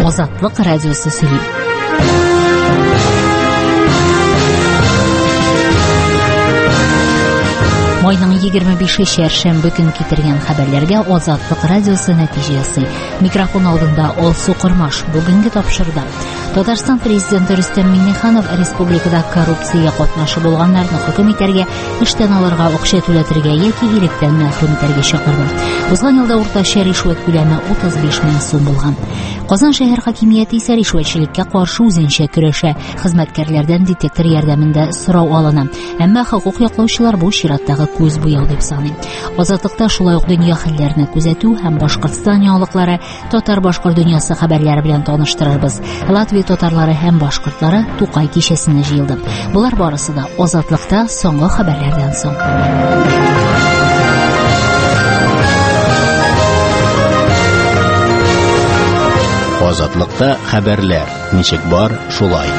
Азатлык радиосы сөйли. Майның 25-ші шәршәмбе көн китергән хәбәрләргә Азатлык радиосы нәтиҗә ясый. Микрофон алдында Алсу Кормаш. Бүгенге тапшырда Татарстан президенты Рөстәм Миңнеханов республикада коррупция катнашы булганнарны хөкем итәргә, эштән алырга, акча түләтергә яки иректән мәхрүм итәргә чакырды. Узган елда уртача ришвәт күләме 35 мең сум булган. Казан шәһәр хакимияте исә ришвәтчелеккә каршы үзенчә көрәшә. Хезмәткәрләрдән детектор ярдәмендә сорау алына. Әмма хокук яклаучылар бу чираттагы күз буяу дип саный. Азатлыкта шулай ук дөнья хәлләрен күзәтү һәм Башкортстан яңалыклары, татар-башкорт дөньясы хәбәрләре белән таныштырырбыз. Латвия татарлары һәм башкортлары Тукай кичәсенә җыелды. Булар барысы да Азатлыкта соңгы хәбәрләрдән соң. Азатлыкта хәбәрләр. Ничек бар, шулай.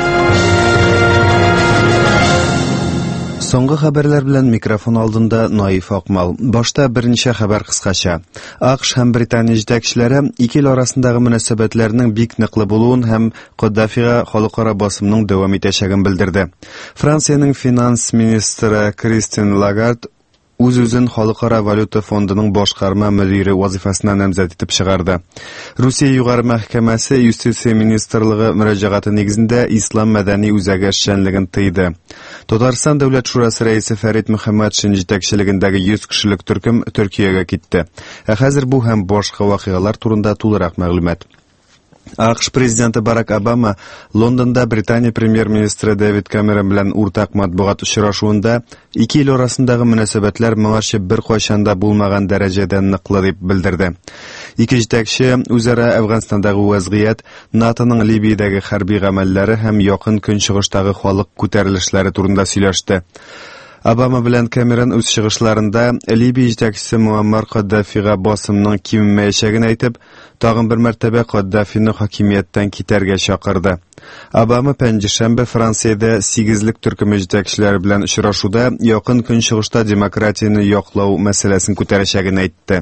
Соңгы хәбәрләр белән микрофон алдында Наиф Акмал. Башта берничә хәбәр кыскача. АКШ һәм Британия җитәкчеләре ике ил арасындагы мөнәсәбәтләрнең бик ныклы булуын һәм Каддафига халыкара басымның дәвам итәчәген белдерде. Франциянең финанс министры Кристин Лагард үз-үзен Халыкара валюта фондының башкарма мөдире вазифасына намзәт итеп чыгарды. Русия югары мәхкәмәсе Юстиция министрлыгы мөрәҗәгате нигезендә ислам мәдәни үзәге эшчәнлеген тыйды. Татарстан дәүләт шурасы рәисе Фәрит Мөхәммәтшин җитәкчелегендәге 100 кешелек төркем Төркиягә китте. Хәзер бу һәм башка вакыйгалар турында тулырак мәгълүмат. АКШ президенты Барак Обама Лондонда Британия премьер-министры Дэвид Кэмерон белән уртак матбугат очрашуында ике ил арасындагы мөнәсәбәтләр моңарчы бер кайчанда булмаган дәрәҗәдә ныклы дип белдерде. Ике җитәкче үзара Әфганстандагы вазгыять, НАТОның Либиядәге хәрби гамәлләре һәм якын көнчыгыштагы халык күтәрелешләре турында сөйләште. Обама белән Кэмерон үз чыгышларында Либия җитәкчесе Муаммар Каддафига басымның киммәячәген әйтеп, тагын бер мәртәбә Каддафины хакимияттән китәргә чакырды. Обама пәнҗешәмбе Франциядә 8лек төркеме җитәкчеләре белән очрашуда якын көнчыгышта демократияны яклау мәсьәләсен күтәрәчәген әйтте.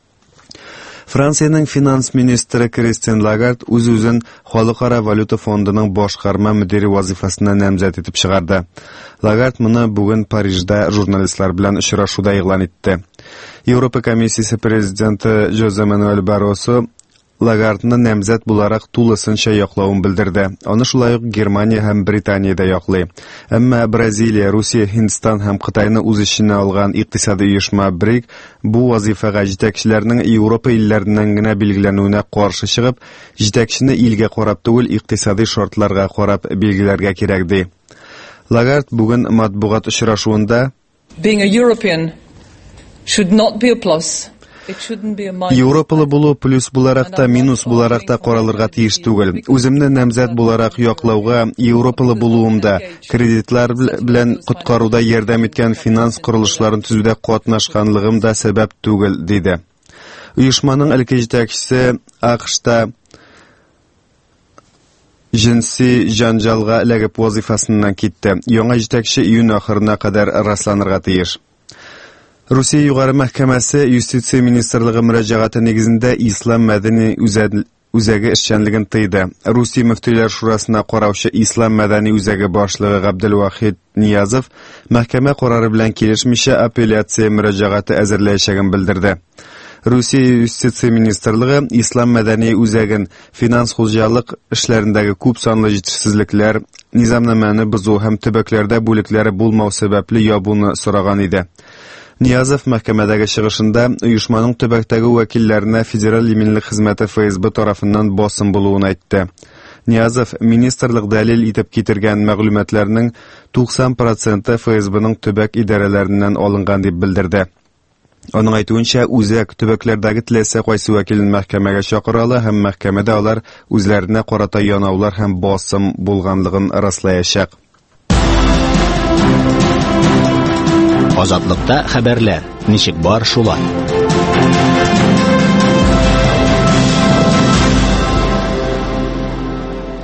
Франциянең финанс министры Кристин Лагард үз-үзен Халыкара валюта фондының башкарма мөдире вазифасына намзәт итеп чыгарды. Лагард моны бүген Парижда журналистлар белән очрашуда игълан итте. Европа комиссиясе президенты Жозе Мануэль Барросо Лагардны намзәт буларак тулысынча яклавын белдерде. Аны шулай ук Германия һәм Британиядә яклый. Әмма Бразилия, Русия, Һиндстан һәм Кытайны үз иченә алган икътисади оешма БРИК бу вазифага җитәкчеләрнең Европа илләреннән генә билгеләнүенә каршы чыгып, җитәкчене илгә карап түгел, икътисади шартларга карап билгеләргә кирәк ди. Лагард бүген матбугат очрашуында Being a European should not be a plus. Европалы булу плюс буларак та минус буларак та каралырга тиеш түгел. Үземне намзәт буларак яклауга, Европалы булуымда, кредитлар белән коткаруда ярдәм иткән финанс курылышларын төзүдә катнашканлыгым да сәбәп түгел, диде. Оешманың элке җитәкчесе АКШта җинси җанҗалга эләгеп вазифасыннан китте. Яңа җитәкче июнь ахырына кадәр расланырга тиеш. Русия югары мәхкәмәсе Юстиция министрлыгы мөрәҗәгате нигезендә ислам мәдәни үзәге эшчәнлеген тыйды. Русия мөфтиләр шурасына караучы ислам мәдәни үзәге башлыгы Габделвахид Ниязов мәхкәмә карары белән килешмичә апелляция мөрәҗәгате әзерләячәген белдерде. Русия Юстиция министрлыгы ислам мәдәни үзәген финанс хуҗалык эшләрендәге күп санлы җитешсезлекләр, низамнаманы бозу һәм төбәкләрдә бүлекләре булмау сәбәпле ябуны сораган иде. Ниязов мәхкәмәдәге чыгышында оешманың төбәктәге вәкилләренә федераль иминлек хезмәте ФСБ тарафыннан басым булуын әйтте. Ниязов министрлык дәлил итеп китергән мәгълүматларның 90% ФСБның төбәк идарәләреннән алынган дип белдерде. Аның әйтүенчә, үзәк төбәкләрдәге теләсә кайсы вәкилен мәхкәмәгә чакырала һәм мәхкәмәдә алар үзләренә карата янаулар һәм басым булганлыгын раслаячак. Азатлыкта хәбәрләр. Ничек бар, шулай.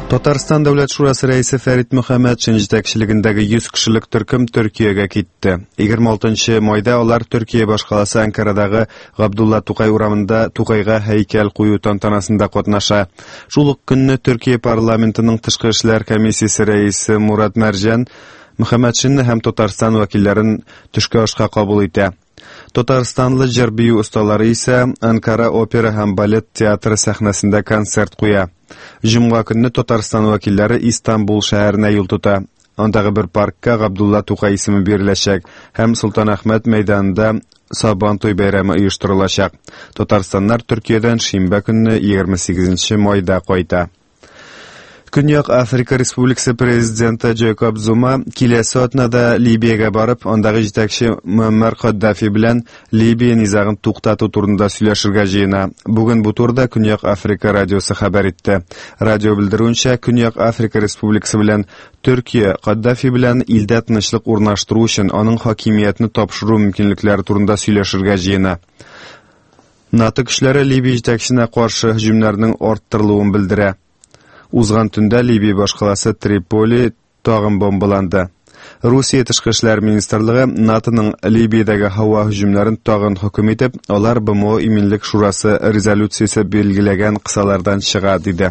Татарстан Дәүләт Шурасы рәисе Фәрит Мөхәммәтшин җитәкчелегендәге 100 кешелек төркем Төркиягә китте. 26 майда алар Төркия башкаласы Анкарадагы Габдулла Тукай урамында Тукайга һәйкәл кую тантанасында катнаша. Шул ук көнне Төркия парламентының тышкы эшләр комиссиясе рәисе Мурат Мәрҗән Мөхәммәтшинне һәм Татарстан вәкилләрен төшке ашка кабул итә. Татарстанлы җыр-бию осталары исә Анкара опера һәм балет театры сәхнәсендә концерт куя. Җомга көнне Татарстан вәкилләре Истанбул шәһәренә юл тота. Андагы бер паркка Габдулла Тукай исеме биреләчәк һәм Солтан Әхмәт мәйданында Сабан туй бәйрәме оештырылачак. Татарстаннар Төркиядән шимбә көнне 28 майда кайта. Көньяк Африка Республикасы президенты Джейкоб Зума киләсе атнада Либиягә барып, андагы җитәкче Муаммар Каддафи белән Либия низагын туктату турында сөйләшергә җыена. Бүген бу турыда Көньяк Африка радиосы хәбәр итте. Радио белдерүенчә, Көньяк Африка Республикасы белән Төркия Каддафи белән илдә тынычлык урнаштыру өчен аның хакимиятне тапшыру мөмкинлекләре турында сөйләшергә җыена. НАТО көчләре Либия җитәкчесенә каршы һөҗүмнәрнең арттырылуын белдерә. Узган төндә Либия башкаласы Триполи тагын бомбаланды. Русия тышкы эшләр министрлыгы НАТОның Либиядәге һава һөҗүмнәрен тагын хөкем итеп, алар БМО иминлек шурасы резолюциясе белгиләгән кысалардан чыга диде.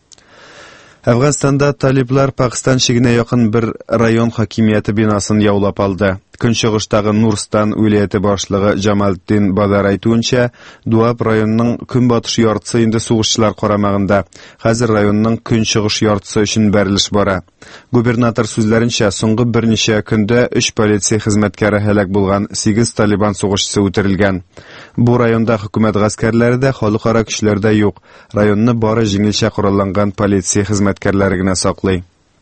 Әфганстанда талиблар Пакистан чигенә якын бер район хакимияте бинасын яулап алды. Көнчыгыштагы Нурстан уилаяты башлыгы Джамалдин Бадар әйтүенчә, Дуаб районының көнбатыш яртысы инде сугышчылар карамагында. Хәзер районның көнчыгыш яртысы өчен бәрелеш бара. Губернатор сүзләренчә, соңгы берничә көндә 3 полиция хезмәткәре һәлак булган, 8 талибан сугышчысы үтерелгән. Бу районда хөкүмәт гаскәрләре дә, халыкара көчләр дә юк. Районны бары җиңелчә коралланган полиция хезмәткәрләре генә саклый.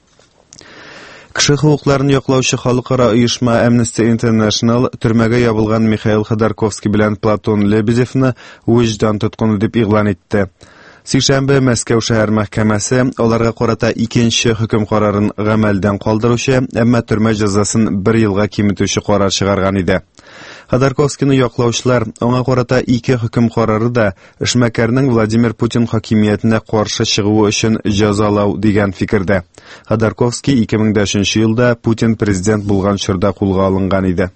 Кеше хукукларын яклаучы халыкара оешма Amnesty International төрмәгә ябылган Михаил Ходорковский белән Платон Лебедевны вөҗдан тоткын дип игълан итте. Сишәмбе Мәскәү шәһәр мәхкәмәсе аларга карата икенче хөкем карарын гамәлдән калдыручы, әмма төрмә җәзасын 1 елга киметүче карар чыгарган иде. Ходорковскийны яклаучылар аңа карата 2 хөкем карары да эшмәкәрнең Владимир Путин хакимиятенә каршы чыгуы өчен җәзалау дигән фикердә. Ходорковский 2003 елда Путин президент булган чорда кулга алынган иде.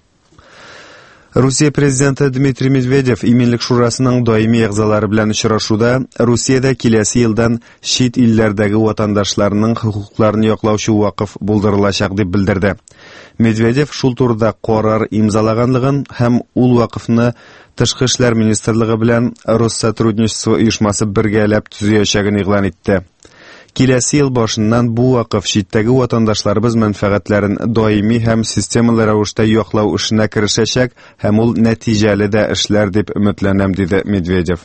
Русия президенты Дмитрий Медведев иминлек шурасының даими әгъзалары белән очрашуда Русиядә киләсе елдан чит илләрдәге ватандашларының хукукларын яклаучы вакыф булдырылачак дип белдерде. Медведев шул турыда карар имзалаганлыгын һәм ул вакыфны Тышкы эшләр министрлыгы белән Россотрудничество оешмасы бергәләп төзүячәген игълан итте. Киләсе ел башыннан бу вакыф читтәге ватандашларыбыз мәнфәгатьләрен даими һәм системалы рәвештә яклау эшенә керешәчәк һәм ул нәтиҗәле дә эшләр дип өметләнәм, диде Медведев.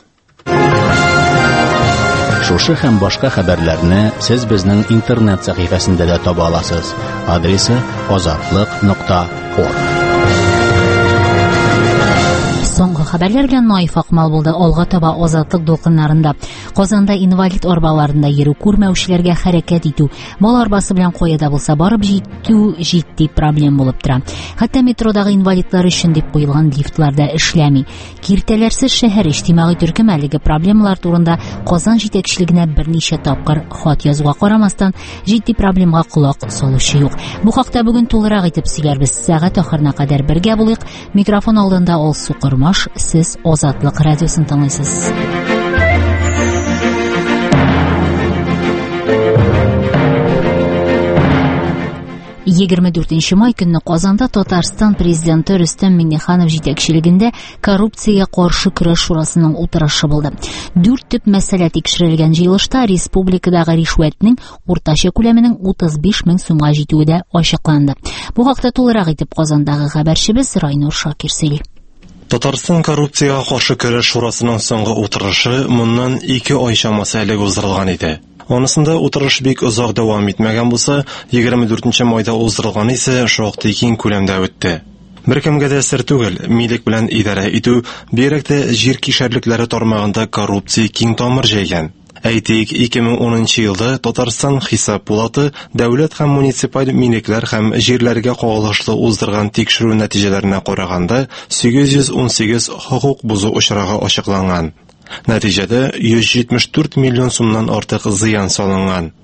Шушы һәм башка хәбәрләрне сез безнең интернет сәхифәсендә дә таба аласыз. Адресы azatliq.org. Соңгы хәбәрләр белән Наиф Акмал булды. Алга таба азатлык дулкыннарында. Казанда инвалид арбаларында йөрү, күрмәүчеләргә хәрәкәт итү, мал арбасы белән каяда булса барып җитү җитди проблем булып тора. Хәтта метродагы инвалидлар өчен дип куелган лифтлар да эшләми. Киртәләрсез шәһәр иҗтимагый төркем әлеге проблемалар турында Казан җитәкчелегенә берничә тапкыр хат язуга карамастан, җитди проблемага колак салучы юк. Бу хакта бүген тулырак итеп сөйләрбез. Сәгать ахырына кадәр бергә булыйк. Микрофон алдында Алсу Кормаш, сез Азатлык радиосын тыңлыйсыз. 24 май көнне Казанда Татарстан президенты Рөстәм Миңнеханов җитәкчелегендә коррупциягә каршы көрәш шурасының утырышы булды. 4 төп мәсьәлә тикшерелгән җыелышта республикадагы ришвәтнең уртача күләменең 35 мең сумга җитүе дә ачыкланды. Бу хакта тулырак итеп Казандагы хәбәрчебез Райнур Шакир сөйли. Татарстан коррупциягә каршы көрәш шурасының соңгы утырышы моннан 2 ай чамасы элек уздырылган иде. Анысында утырыш бик озак дәвам итмәгән булса, 24 майда уздырылган исә шактый киң күләмдә үтте. Беркемгә дә сер түгел, милек белән идарә итү, бигрәк җир кишәрлекләре тармагында коррупция киң тамыр җәйгән. Әйтик, 2010 елда Татарстан хисап пулаты дәүләт һәм муниципаль милекләр һәм җирләргә кагылышлы уздырган тикшерү нәтиҗәләренә караганда 818 хокук бузу очрагы ачыкланган. Нәтиҗәдә 174 миллион сумнан артык зыян салынган.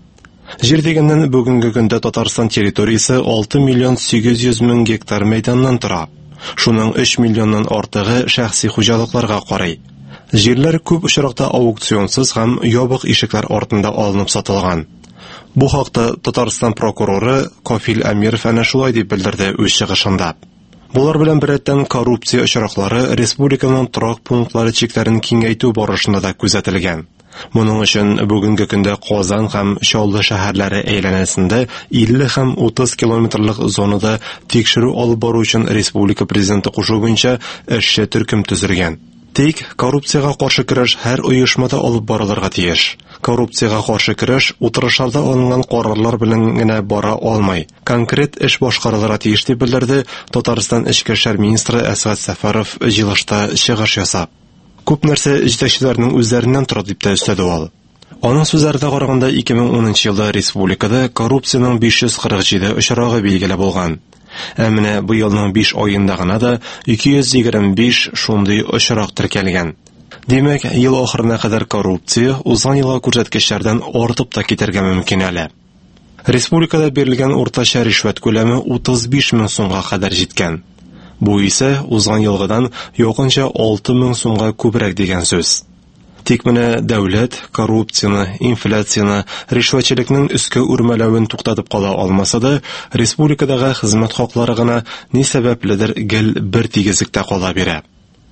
Жер дегеннән бүгенге көндә Татарстан территориясе 6,8 миллион гектар мәйданнан тора. Шуның 3 миллионнан артыгы шәхси хуҗалыкларга карый. Җирләр күп очракта аукционсыз һәм ябык ишекләр артында алынып сатылган. Бу хакта Татарстан прокуроры Кафил Әмиров әнә шулай дип белдерде үз чыгышында. Булар белән беррәттән коррупция очраклары республиканың торак пунктлары чикләрен киңәйтү барышында да күзәтелгән. Моның өчен бүгенге көндә Казан һәм Чаллы шәһәрләре әйләнәсендә 50 һәм 30 километрлык зонада тикшерү алып бару өчен республика президенты кушу буенча эшче төркем төзелгән. Тик коррупцияга каршы көрәш һәр оешмада алып барылырга тиеш. Коррупцияга каршы көрәш утырышларда алынган карарлар белән генә бара алмый. Конкрет эш башкарылырга тиеш дип белдерде Татарстан эчке эшләр министры Әсгать Сәфәров җыелышта чыгыш ясап. Күп нәрсә җитәкчеләрнең үзләреннән тора дип тә өстәде ул. Аның сүзләренә караганда 2010 елда республикада коррупциянең 547 очрагы билгеле булган. Менә бу елның 5 аенда гына да 225 шундый очрак теркәлгән. Димәк, ел ахырына кадәр коррупция узган елга күрсәткечләрдән артып та китәргә мөмкин әле. Республикада бирелгән уртача ришвәт күләме 35 мең сумга кадәр җиткән. Бу исә узган елгыдан якынча 6 мең сумга күбрәк дигән сүз. Тик менә дәүләт коррупцияны, инфляцияны, ришвәтчелекнең өскә үрмәләвен туктатып кала алмаса да, республикадагы хезмәт хаклары гына ни сәбәпледер гел бер тигезлектә кала бирә.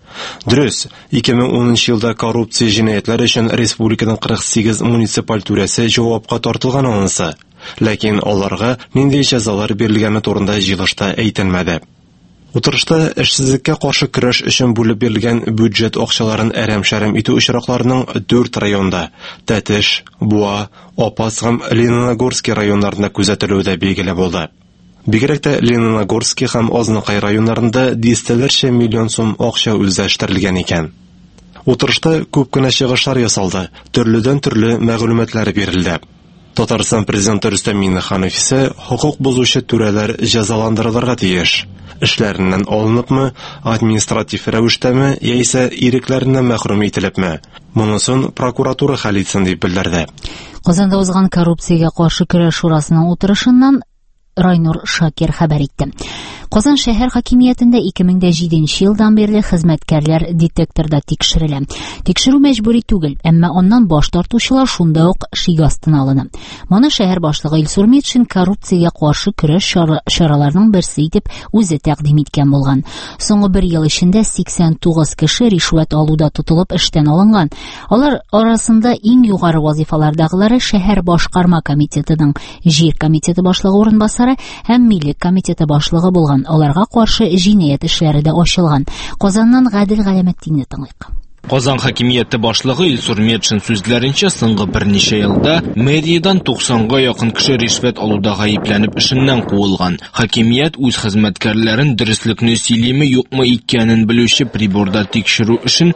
Дөрес, 2010 елда коррупция җинаятьләре өчен республиканың 48 муниципаль түрәсе җавапка тартылган анысы. Ләкин аларга нинди җәзалар бирелгәне турында җыелышта әйтелмәде. Утырышта эшсезлеккә каршы көрәш өчен бүлеп бирелгән бюджет акчаларын әрәм-шәрәм итү очракларының 4 районда – Тәтеш, Буа, Апас һәм Лениногорский районнарында күзәтелүе дә билгеле булды. Бигрәк тә Лениногорский һәм Азнакай районнарында дистәләрчә миллион сум акча үзләштерелгән икән. Утырышта күп кенә чыгышлар ясалды, төрледән-төрле мәгълүматлар бирелде. Татарстан президенты Рөстәм Миңнеханов исә хукук бузучы түрәләр җәзаландырылырга тиеш. Эшләреннән алыныпмы, административ рәвештәме, яисә ирекләреннән мәхрүм ителепме? Монысын прокуратура хәл итсен дип белдерде. Казанда узган коррупциягә каршы көрәш шурасының утырышыннан Райнур Шакир хәбәр итте. Казан шәһәр хакимиятендә 2007 елдан бирле хезмәткәрләр детекторда тикшерелә. Тикшерү мәҗбүри түгел, әмма аннан баш тартучылар шунда ук шик астына алына. Моны шәһәр башлыгы Илсур Метшин коррупциягә каршы көрәш чараларының берсе итеп үзе тәкъдим иткән булган. Соңгы 1 ел эчендә 89 кеше ришвәт алуда тотылып эштән алынган. Алар арасында иң югары вазифалардагылары шәһәр башкарма комитетының җир комитеты башлыгы урынбасары һәм милек комитеты башлыгы булган. Аларга каршы җинаять эшләре дә ачылган. Казаннан Гадел Галәметдинне тыңлыйк. Казан хакимияте башлыгы Илсур Метшин сүзләренчә, соңгы берничә елда мэриядан 90-га якын кеше ришвәт алуда гаепләнеп эшеннән куылган. Хакимият үз хезмәткәрләрен дөреслекне сөйлиме юкмы икәнен белүче приборда тикшерү эшен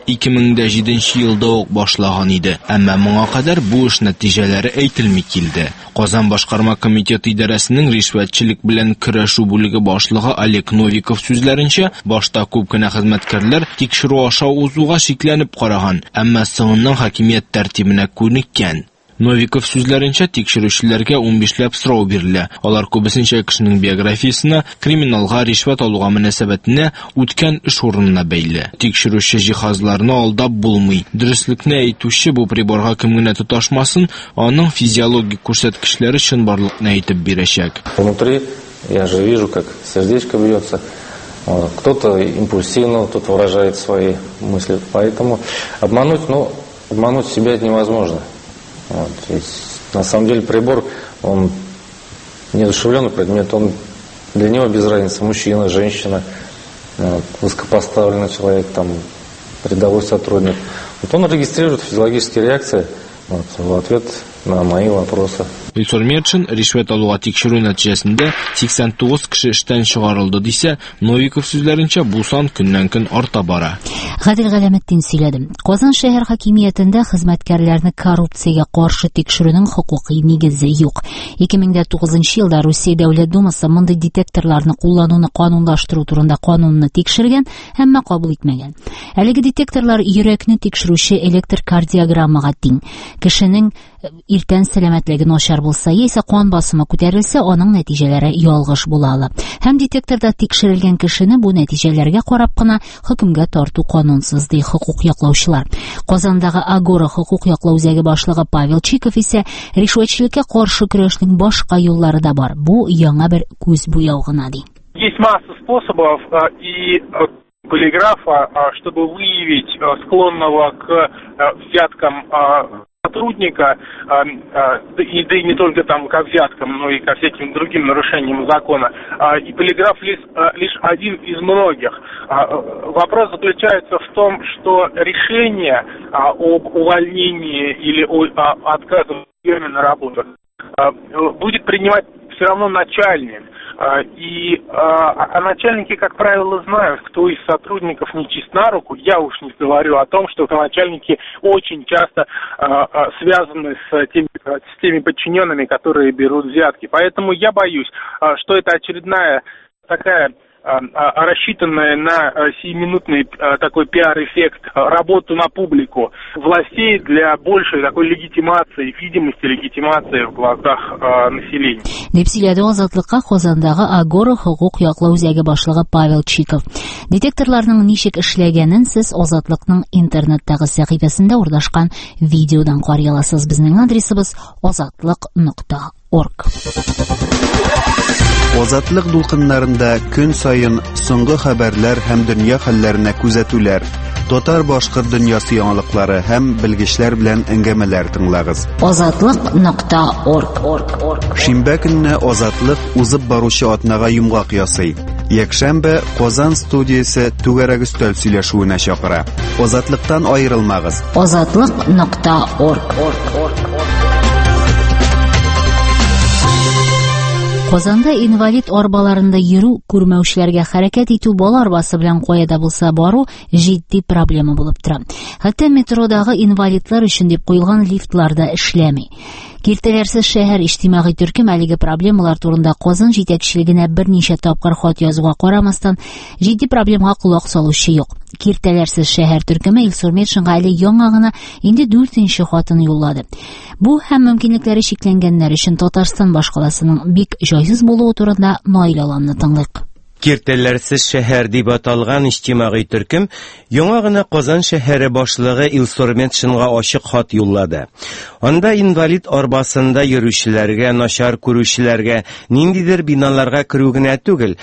2007 елда ук башлаган иде. Әмма моңа кадәр бу эш нәтиҗәләре әйтелми килде. Казан башкарма комитеты идарәсенең ришвәтчелек белән көрәшү бүлеге башлыгы Олег Новиков сүзләренчә, башта күп кенә хезмәткәрләр тикшерү аша узуга шикләнеп караган, әмма соңыннан хакимият тәртибенә күнеккән. Новиков сүзләренчә, тикшерүчеләргә 15ләп сорау бирелә. Алар күбесенчә кешенең биографиясына, криминалга, ришвәт алуга мөнәсәбәтенә, үткән эш урынына бәйле. Тикшерүче җиһазларны алдап булмый. Дөреслекне әйтүче бу приборга кем генә тоташмасын, аның физиологик күрсәткечләре чынбарлыкны әйтеп бирәчәк. Внутри я же вижу, как сердечко бьется. Кто-то импульсивно, кто-то выражает свои мысли. Поэтому обмануть себя невозможно. На самом деле прибор, он неодушевленный предмет, для него без разницы, мужчина, женщина, высокопоставленный человек, рядовой сотрудник. Он регистрирует физиологические реакции в ответ на мои вопросы. Илсур Метшин ришвәт алуга тикшерү нәтиҗәсендә 89 кеше эштән чыгарылды дисә, Новиков сүзләренчә, бу сан көннән-көн арта бара. Гадел Галәметдин сөйләде. Казан шәһәр хакимиятендә хезмәткәрләрне коррупциягә каршы тикшерүнең хокукый нигезе юк. 2009 елда Русия Дәүләт Думасы мондый детекторларны куллануны канунлаштыру турында канунны тикшергән, әмма кабул итмәгән. Әлеге детекторлар йөрәкне тикшерүче электрокардиограммага тиң. Кешенең иртән сәламәтлеге начар булса, яисә кан басымы күтәрелсә, аның нәтиҗәләре ялгыш була ала. Һәм детекторда тикшерелгән кешене бу нәтиҗәләргә карап кына хөкемгә тарту канунсыз, ди хокук яклаучылар. Казандагы Агора хокук яклау үзәге башлыгы Павел Чиков исә ришвәтчелеккә каршы көрәшнең башка юллары да бар. Бу яңа бер күз буяу гына, ди. Есть масса способов и полиграфа, чтобы выявить склонного к взяткам сотрудника, да и не только там ко взяткам, но и ко всяким другим нарушениям закона. И полиграф лишь один из многих. Вопрос заключается в том, что решение об увольнении или отказе на работу будет принимать все равно начальник. А начальники, как правило, знают, кто из сотрудников не чист на руку. Я уж не говорю о том, что начальники очень часто связаны с теми подчиненными, которые берут взятки. Поэтому я боюсь, что это очередная такая рассчитанная на сиюминутный такой пиар-эффект работу на публику властей для большей такой легитимации, видимости легитимации в глазах населения. Дип сөйләде Азатлыкка Казандагы Агора хокук яклау үзәге башлыгы Павел Чиков. Детекторларның ничек эшләгәнен сез Азатлыкның интернеттагы сәхифәсендә урнашкан видеодан карый аласыз. Безнең адресыбыз azatlyk.org. Азатлык дулкыннарында көн сайын соңгы хәбәрләр һәм дөнья хәлләренә күзәтүләр, татар-башкорт дөньясы яңалыклары һәм белгечләр белән әңгәмәләр тыңлагыз. azatlyk.org. Шимбә көнне Азатлык узып баручы атнага йомгак ясый. Якшәмбе Казан студиясе түгәрәк өстәл сөйләшүенә чакыра. Азатлыктан аерылмагыз. azatlyk.org. Казанда инвалид арбаларында йөрү, күрмәүчеләргә хәрәкәт итү, бала арбасы белән каяда булса бару җитди проблема булып тора. Хәтта метродагы инвалидлар өчен дип куелган лифтлар да эшләми. Киртәләрсез шәһәр иҗтимагый төркем әлеге проблемалар турында Казан җитәкчелегенә берничә тапкыр хат язуга карамастан, җитди проблемага кулак салучы юк. Киртәләрсез шәһәр төркеме Илсур Метшинга әле яңа гына инде 4нче хатын юллады. Бу һәм мөмкинлекләре шикләнгәннәр өчен Татарстан башкаласының бик җайсыз булуы турында Наил Аланны тыңлыйк. Киртәләрсез шәһәр дип аталган иҗтимагый төркем яңа гына Казан шәһәре башлыгы Илсур Метшинга ачык хат юллады. Анда инвалид арбасында йөрүчеләргә, начар күрүчеләргә ниндидер биналарга керү генә түгел,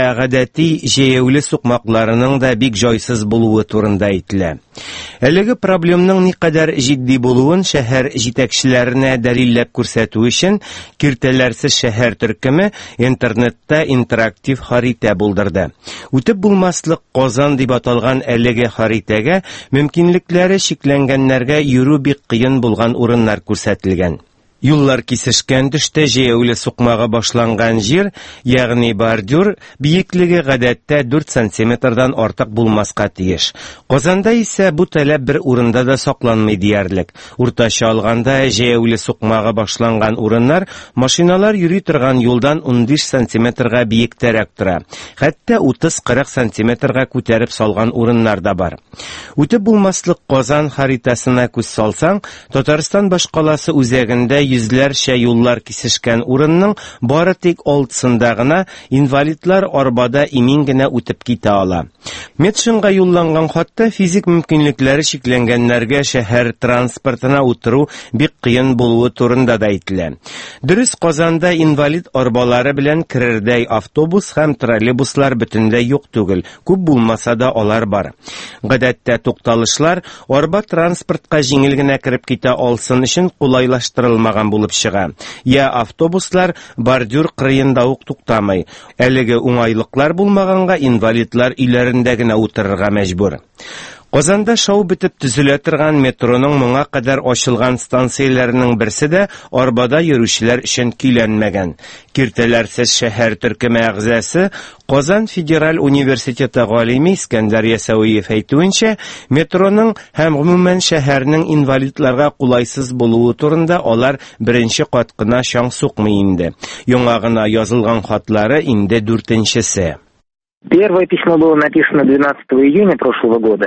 гадәти җәяүле сукмакларының да бик җайсыз булуы турында әйтелә. Әлеге проблемның никадәр җитди булуын шәһәр җитәкчеләренә дәлилләп күрсәтү өчен Киртәләрсез шәһәр төркеме интернетта интерактив харита булдырды. Үтеп булмаслык Казан дип аталган әлеге харитәгә мөмкинлекләре шикләнгәннәргә йөрү бик кыен булган урыннар күрсәтелгән. Юллар кисешкән төштә җәяүле сукмага башланган җир, ягъни бордюр, бийеклеге гадәттә 4 сантиметрдан артык булмаска тиеш. Казанда исә бу таләп бер урында да сакланмый диярлек. Уртача алганда җәяүле сукмага башланган урыннар машиналар йөри торган юлдан 15 сантиметрга биектәрәк тора. Хәтта 30-40 сантиметрга күтәреп салган урыннар да бар. Үтеп булмаслык Казан харитасына күз салсаң, Татарстан башкаласы үзәгендә йөзләрчә юллар кисешкән урынның бары тик алтысында гына инвалидлар арбада имин генә үтеп китә ала. Метшинга юлланган хатта физик мөмкинлекләре шикләнгәннәргә шәһәр транспортына утыру бик кыен булуы турында да әйтелә. Дөрес, Казанда инвалид арбалары белән керердәй автобус һәм троллейбуслар бөтенләй юк түгел, күп булмаса да алар бар. Гадәттә тукталышлар арба транспортка җиңел генә кереп китә алсын өчен кулайлаштырылмаган булып чыга. Я автобуслар бордюр кырыенда ук туктамый. Әлеге уңайлыклар булмаганга инвалидлар өйләрендә генә утырырга мәҗбүр. Казанда шау битеп төзелә торган метроның моңа кадәр ачылган станцияләренең берсе дә арбада йөрүчеләр өчен көйләнмәгән. Киртәләрсез шәһәр төркеме әгъзасы Казан Федераль университеты галиме Искәндәр Ясауиев әйтүенчә, метроның һәм гомумән шәһәрнең инвалидларга кулайсыз булуы турында алар беренче кат кына шаң сукмый инде. Яңа гына язылган хатлары инде 4нчесе. Первое письмо было написано 12 июня прошлого года.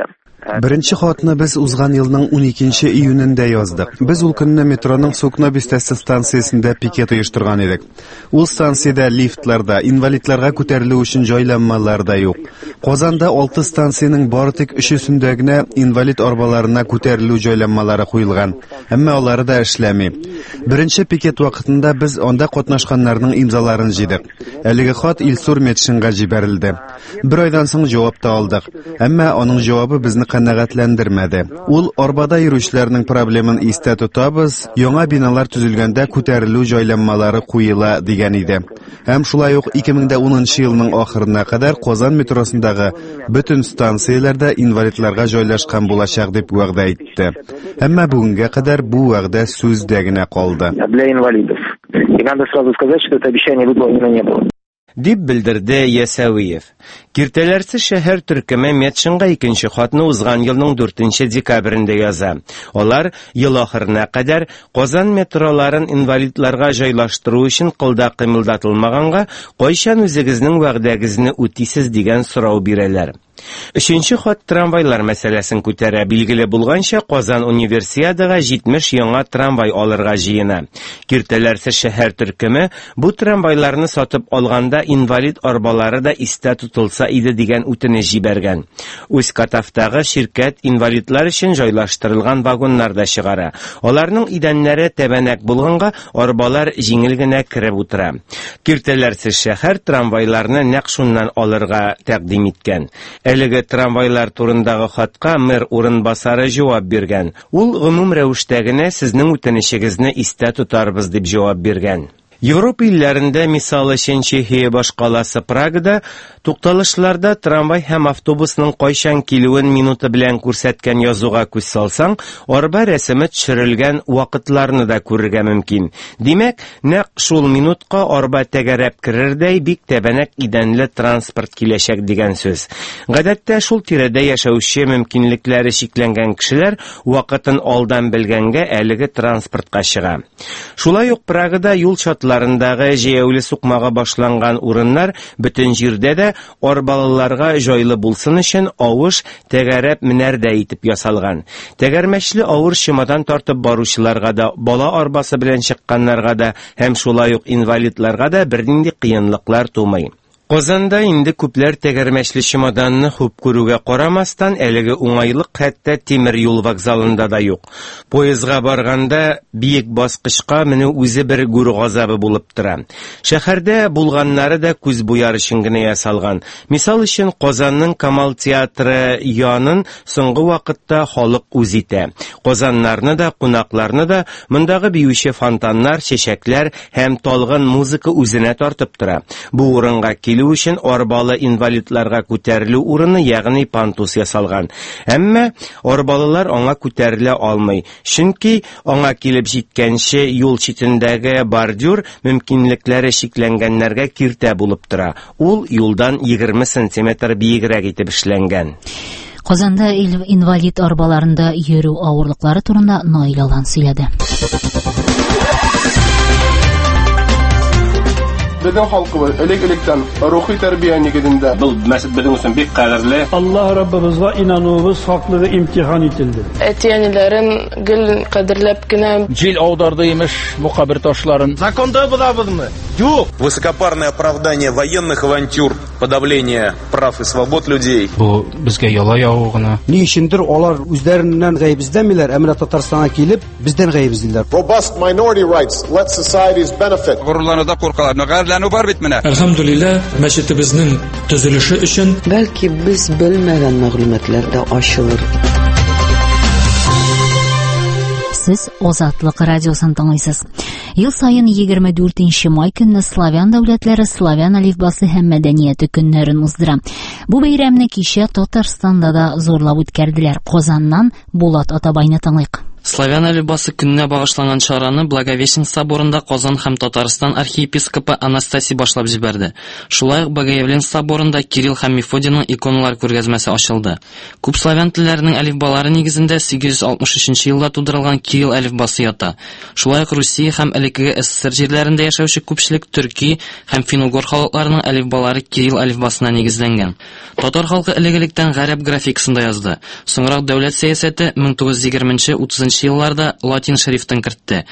Беренче хатны без узган елның 12 июнендә яздык. Без ул көнне метроның Сукно бистәсе станциясендә пикет оештырган идек. Ул станциядә лифтларда, инвалидларга күтәрелү өчен җайланмалар да юк. Казанда 6 станциянең бары тик 3-сендә генә инвалид арбаларына күтәрелү җайланмалары куелган, әмма алары да эшләми. Беренче пикет вакытында без анда катнашканнарның имзаларын җыйдык. Әлеге хат Илсур Метшинга җибәрелде. Бер айдан соң җавап та алдык, әмма аның җавабы безне канәгатьләндермәде. Ул арбада йөрүчеләрнең проблемын истә тотабыз, яңа биналар төзелгәндә күтәрелү җайланмалары куела дигән иде. Һәм шулай ук 2010 елның ахырына кадәр Казан метросындагы бөтен станцияләрдә инвалидларга җайлашкан булачак дип вәгъдә итте. Әмма бүгенгә кадәр бу вәгъдә сүздә генә калды. Для инвалидов. И надо сразу сказать, что это обещание выполнено не было. Дип белдерде Ясавиев. Киртәләрсе шәһәр төркеме Метшинга икенче хатны узган елның 4 декабрендә яза. Алар ел ахырына кадәр Казан метроларын инвалидларга җайлаштыру өчен кылда кыймылдатылмаганга, кайчан үзегезнең вәгъдәгезне үтисез дигән сорау бирәләр. Өченче хат трамвайлар мәсьәләсен күтәрә. Билгеле булганча, Казан универсиадага 70 яңа трамвай алырга җыена. Киртәләрсе шәһәр төркеме бу трамвайларны сатып алганда инвалид арбалары да истә тотылса иде дигән үтенеч җибәргән. Усть-Катавтагы ширкәт инвалидлар өчен җайлаштырылган вагоннар да чыгара. Аларның идәннәре тәбәнәк булганга, арбалар җиңел генә кереп утыра. Киртәләрсе шәһәр трамвайларны нәкъ шуннан алырга тәкъдим иткән. Әлеге трамвайлар турындагы хатка мэр урынбасары җавап биргән. Ул гомум рәвештә генә сезнең үтенечегезне истә тотарбыз дип җавап биргән. Европа илләрендә, мисалы өчен Чехия башкаласы Прагада, тукталышларда трамвай һәм автобусның кайчан килүен минуты белән күрсәткән язуга күз салсаң, арба рәсеме төшерелгән вакытларны да күрергә мөмкин. Димәк, нәкъ шул минутка арба тәгәрәп керердәй бик тәбәнәк идәнле транспорт киләчәк дигән сүз. Гадәттә шул тирәдә яшәүче мөмкинлекләре шикләнгән кешеләр вакытын алдан белгәнгә әлеге транспортка чыга. Шулай ук Прагада юл чатларындагы җәяүле сукмага башланган урыннар бөтен җирдә дә арбалыларга җайлы булсын өчен авыш тәгәрәп менәрдә итеп ясалган. Тәгәрмәчле авыр чемодан тартып баручыларга да, бала арбасы белән чыкканнарга да һәм шулай ук инвалидларга да бернинди кыенлыклар тумый. Казанда инде күпләр тәгәрмәчле чемоданны хуп күрүгә карамастан, әлеге уңайлык хәтта тимер юл вокзалында да юк. Поездга барганда биек баскычка менү үзе бер гүр газабы булып тора. Шәһәрдә булганнары да күз буяр өчен генә ясалган. Мисал өчен Казанның Камал театры янын соңгы вакытта халык үз итә. Казаннарны да, кунакларны да мондагы биюче фонтаннар, чәчәкләр һәм талгын музыка үзенә тартып тора. Бу урынга өчен арбалы инвалидларга күтәрелү урыны, ягъни пантус ясалган. Әмма арбалылар аңа күтәрелә алмый. Чөнки аңа килеп җиткәнче юл читендәге бордюр мөмкинлекләре шикләнгәннәргә киртә булып тора. Ул юлдан 20 см биегрәк итеп эшләнгән. Казанда инвалид арбаларында йөрү авырлыклары турында Наил Алан сөйләде. Безнең халкыбыз элек-электән рухи тәрбия нигезендә. Бу мәсәл безнең өчен бик кадерле. Аллаһ Раббыбызга инануыбыз хаклыгы имтихан ителде. Әтиәниләрен гел кадерләп кенә җил аударды имеш бу кабер ташларын. Законда булабызмы? Юк. Высокопарное оправдание военных авантюр, подавление прав и свобод людей. Бу безгә яла ягу гына. Ни өчендер алар үзләреннән гаебездәмиләр, әмма Татарстанга килеп бездән гаебездиләр. Robust minority rights let societies benefit. Горурлануда куркалар. Бар бит менә. Әлхәмдүлилләh, мәчетебезнең төзелеше өчен бәлки без белмәгән мәгълүматлар да ачылыр. Сез Азатлык радиосын тыңлыйсыз. Ел сайын 24 май көнне славян дәүләтләре славян алифбасы һәм мәдәнияте көннәрен уздыра. Бу бәйрәмне кичә Татарстанда да зурлап үткәрделәр. Казаннан Булат Атабайны тыңлыйк. Славян әлифбасы көненә багышланган чараны Благовещен соборында Казан һәм Татарстан архиепископы Анастасий башлап җибәрде. Шулай ук Богоявлен соборында Кирилл һәм Мефодийның иконалар күргәзмәсе ачылды. Күп славян телләренең әлифбалары нигезендә 863 елда тудырылган Кирилл әлифбасы ята. Шулай ук Русия һәм элекке СССР җирләрендә яшәүче күпчелек төрки һәм фин-угыр халыкларының әлифбалары Кирилл әлифбасына нигезләнгән. Татар халкы элек-электән гарәп графикасында язды. Соңрак дәүләт сәясәте 1920-30 елларда латин шрифтын кертте.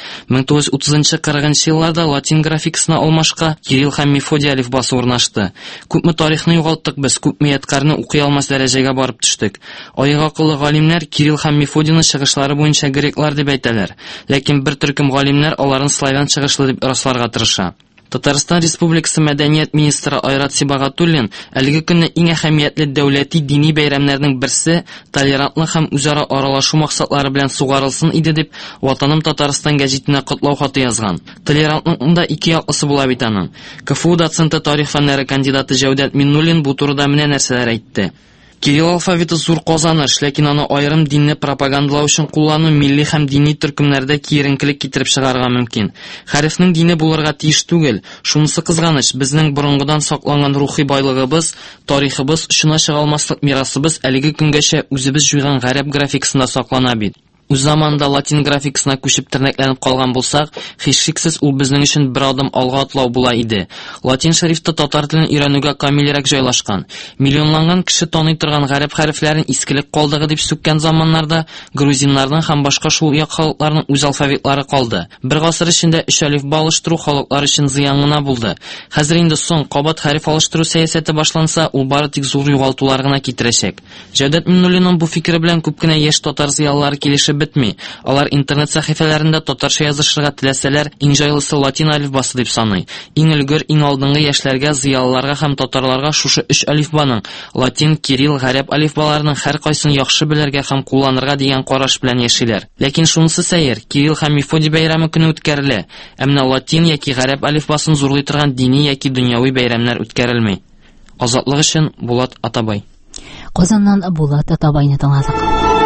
1930-40 елларда латин графикасына алмашка Кирилл һәм Мефодий әлифбасы урнашты. Күпме тарихны югалттык без, күпме ядкарны укый алмас дәрәҗәгә барып төштек. Аяк акыллы галимнәр Кирилл һәм Мефодийны чыгышлары буенча греклар дип әйтәләр, ләкин бер төркем галимнәр аларын славян чыгышлы дип расларга тырыша. Татарстан Республикасы мәдәният министры Айрат Сибагатуллин әлеге көнне иң әһәмиятле дәүләти дини бәйрәмнәрнең берсе толерантлык һәм үзара аралашу максатлары белән сугарылсын иде дип Ватаным Татарстан гәзитенә котлау хаты язган. Толерантлыкның да ике яклысы була бит аның. КФУ доценты тарих фәннәре кандидаты Җәүдәт Миннуллин бу турыда менә нәрсәләр әйтте. Кирилл алфавиты зур казаныш, ләкин аны аерым динне пропагандалау өчен куллану милли һәм дини төркемнәрдә киеренкелек китереп чыгарга мөмкин. Хәрефнең дине булырга тиеш түгел. Шунысы кызганыч, безнең борынгыдан сакланган рухи байлыгыбыз, тарихыбыз, шуна чыга алмаслык мирасыбыз әлеге көнгәчә үзебез җуйган гарәп графикасында саклана бит. Үз заманында латин графикасына күчеп тернәкләнеп калган булсак, һичшиксез ул безнең өчен бер адым алга атлау була иде. Латин шрифты татар телен өйрәнүгә камилрәк җайлашкан. Миллионланган кеше таный торган гарәп хәрефләрен искелек калдыгы дип сүккән заманнарда грузиннарның һәм башка шул як халыкларның үз алфавитлары калды. Бер гасыр эчендә 3 әлифба алыштыру халыклар өчен зыян гына булды. Хәзер инде соң кабат хәреф алыштыру сәясәте башланса, ул бары тик зур югалтулар гына китерәчәк. Җәүдәт Миннуллинның бу фикере белән күп кенә яшь татар зыялылары килешеп бетми. Алар интернет сәхифәләрендә татарча язышырга теләсәләр, иң җайлысы латин әлифбасы дип саный. Иң өлгер, иң алдынгы яшьләргә, зыялыларга һәм татарларга шушы 3 әлифбаның, латин, кирилл, гарәп әлифбаларының һәр кайсын яхшы белергә һәм кулланырга дигән караш белән яшиләр. Ләкин шунысы сәер, Кирилл һәм Мефодий бәйрәме көне үткәрелә, әмма латин яки гарәп әлифбасын зурлый торган дини яки дөньяви бәйрәмнәр үткәрелми. Азатлык өчен Булат Атабай. Казаннан Булат Атабайны тыңладык.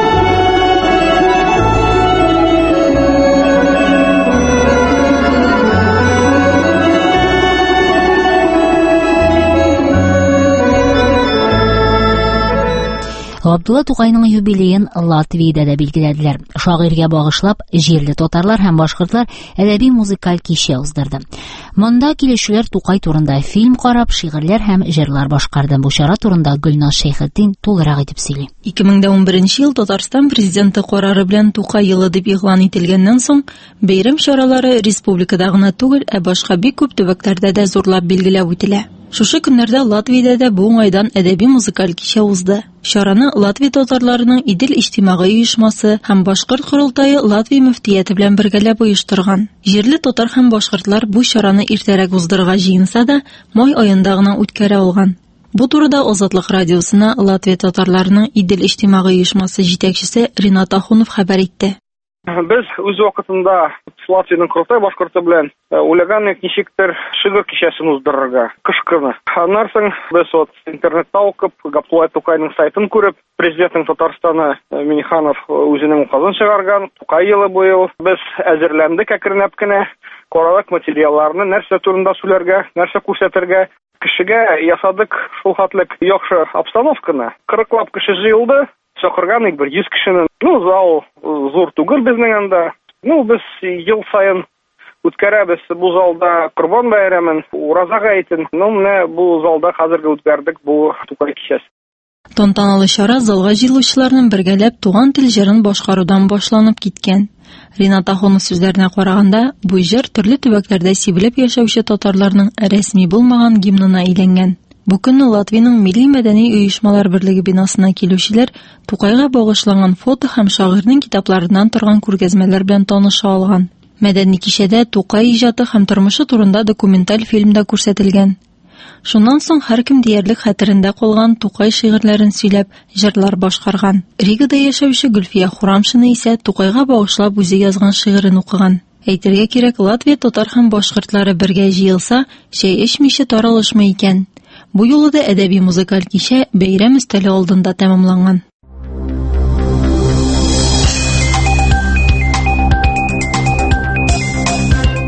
Габдулла Тукайның юбилеен Латвиядә дә билгеләделәр. Шагыйрьгә багышлап, җирле татарлар һәм башкортлар әдәби-музыкаль кичә уздырды. Монда килешүләр Тукай турында фильм карап, шигырьләр һәм җырлар башкарды. Бу чара турында Гөлназ Шәйхетдин тулырак итеп сөйли. 2011 ел Татарстан президенты карары белән Тукай елы дип игълан ителгәннән соң, бәйрәм чаралары республикада гына түгел, ә башка бик күп төбәкләрдә дә зурлап билгеләп үтелә. Шушы көннәрдә Латвиядә дә бу уңайдан әдәби-музыкаль кичә узды. Чараны Латвия татарларының Идел иҗтимагый оешмасы һәм Башкорт корылтайы Латвия мөфтияте белән бергәләп оештырган. Җирле татар һәм башкортлар бу чараны иртәрәк уздырырга җыенса да, май аенда гына үткәрә алган. Бу турыда Азатлык радиосына Латвия татарларының Идел иҗтимагый оешмасы җитәкчесе Ринат Ахунов хәбәр итте. Без үз вакытында Латвияның корылтай башкорты белән уйлаган ничектер шигырь кичәсен уздырырга, кышкыны. Аннан соң без интернетта укып, Габдулла Тукайның сайтын күреп, президентның Татарстаны Минниханов үзенең указын чыгарган, Тукай елы быел без әзерләндек әкренләп кенә, карадык материалларны, нәрсә турында сүләргә, нәрсә күрсәтергә. Кешегә ясадык шул хәтлек яхшы обстановканы. 40 кеше җыелды. Чакырган бер 100 кешенең. Зал зур түгел безнең анда. Без ел сайын үткәрәбез бу залда Корбан бәйрәмен, Ураза гаетен. Менә бу залда хәзерге үткәрдек бу Тукай кичәсе. Тантаналы чара залга җыелучыларның бергәләп туган тел җырын башкарудан башланып киткән. Ринат Ахунов сүзләренә караганда, бу җыр төрле төбәкләрдә сибелеп яшәүче татарларның рәсми булмаган гимнына әйләнгән. Бу көнне Латвиянең Милли мәдәни оешмалар берлеге бинасына килүчеләр Тукайга багышланган фото һәм шагыйрьнең китапларыннан торган күргәзмәләр белән таныша алган. Мәдәни кичәдә Тукай иҗаты һәм тормышы турында документаль фильмда күрсәтелгән. Шуннан соң һәркем диярлек хәтерендә калган Тукай шигырьләрен сөйләп, җырлар башкарган. Ригада яшәүче Гөлфия Хурамшина исә Тукайга багышлап үзе язган шигырен укыган. Әйтергә кирәк, Латвия татар һәм башкортлары бергә җыелса, чәй эчмичә таралышмый икән. Бу юлы да әдәби-музыкаль кичә бәйрәм өстәле алдында тәмамланган.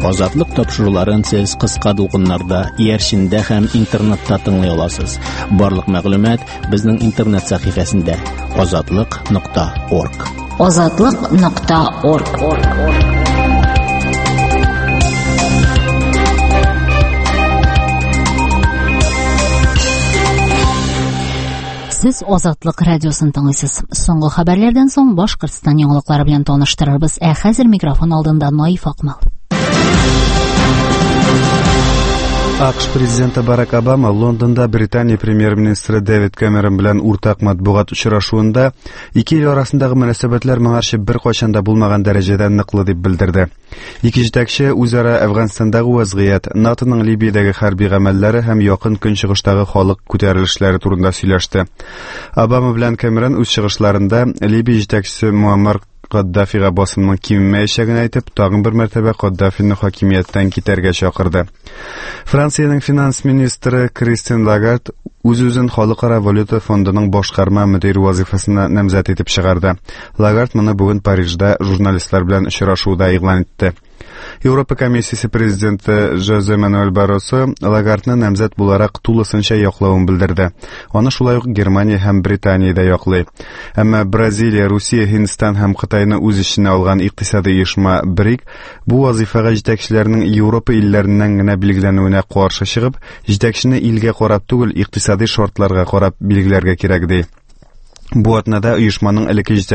Азатлык тапшыруларын сез кыска дулкыннарда, иярчиндә һәм интернетта тыңлый аласыз. Барлык мәгълүмат безнең интернет сәхифәсендә azatliq.org. azatliq.org. Сез Азатлык радиосын тыңлыйсыз. Соңгы хәбәрләрдән соң Башкортстан яңалыклары белән таныштырырбыз. Хәзер микрофон алдында Наиф Акмал. АКШ президенты Барак Обама Лондонда Британия премьер-министры Дэвид Кэмерон белән уртак матбугат очрашуында ике ил арасындагы мөнәсәбәтләр моңарчы бер кайчанда булмаган дәрәҗәдә ныклы дип белдерде. Ике җитәкче үзара Әфганстандагы вазгыять, НАТОның Либиядәге хәрби гамәлләре һәм якын көнчыгыштагы халык күтәрелешләре турында сөйләште. Обама белән Кэмерон үз чыгышларында Либия җитәкчесе Муаммар Каддафига басымның киммәячәген әйтеп, тагын бер мәртәбә Каддафины хакимияттән китәргә чакырды. Франциянең финанс министры Кристин Лагард үз-үзен Халыкара валюта фондының башкарма мөдире вазифасына намзәт итеп чыгарды. Лагард моны бүген Парижда журналистлар белән очрашуда игълан итте. Европа комиссиясе президенты Жозе Мануэль Барросо Лагардны намзәт буларак тулысынча яклавын белдерде. Аны шулай ук Германия һәм Британиядә яклый. Әмма Бразилия, Русия, Һиндстан һәм Кытайны үз иченә алган икътисади оешма БРИК бу вазифага җитәкчеләрнең Европа илләреннән генә билгеләнүенә каршы чыгып, җитәкчене илгә карап түгел, икътисади шартларга карап билгеләргә кирәк ди. Бу айда оешманың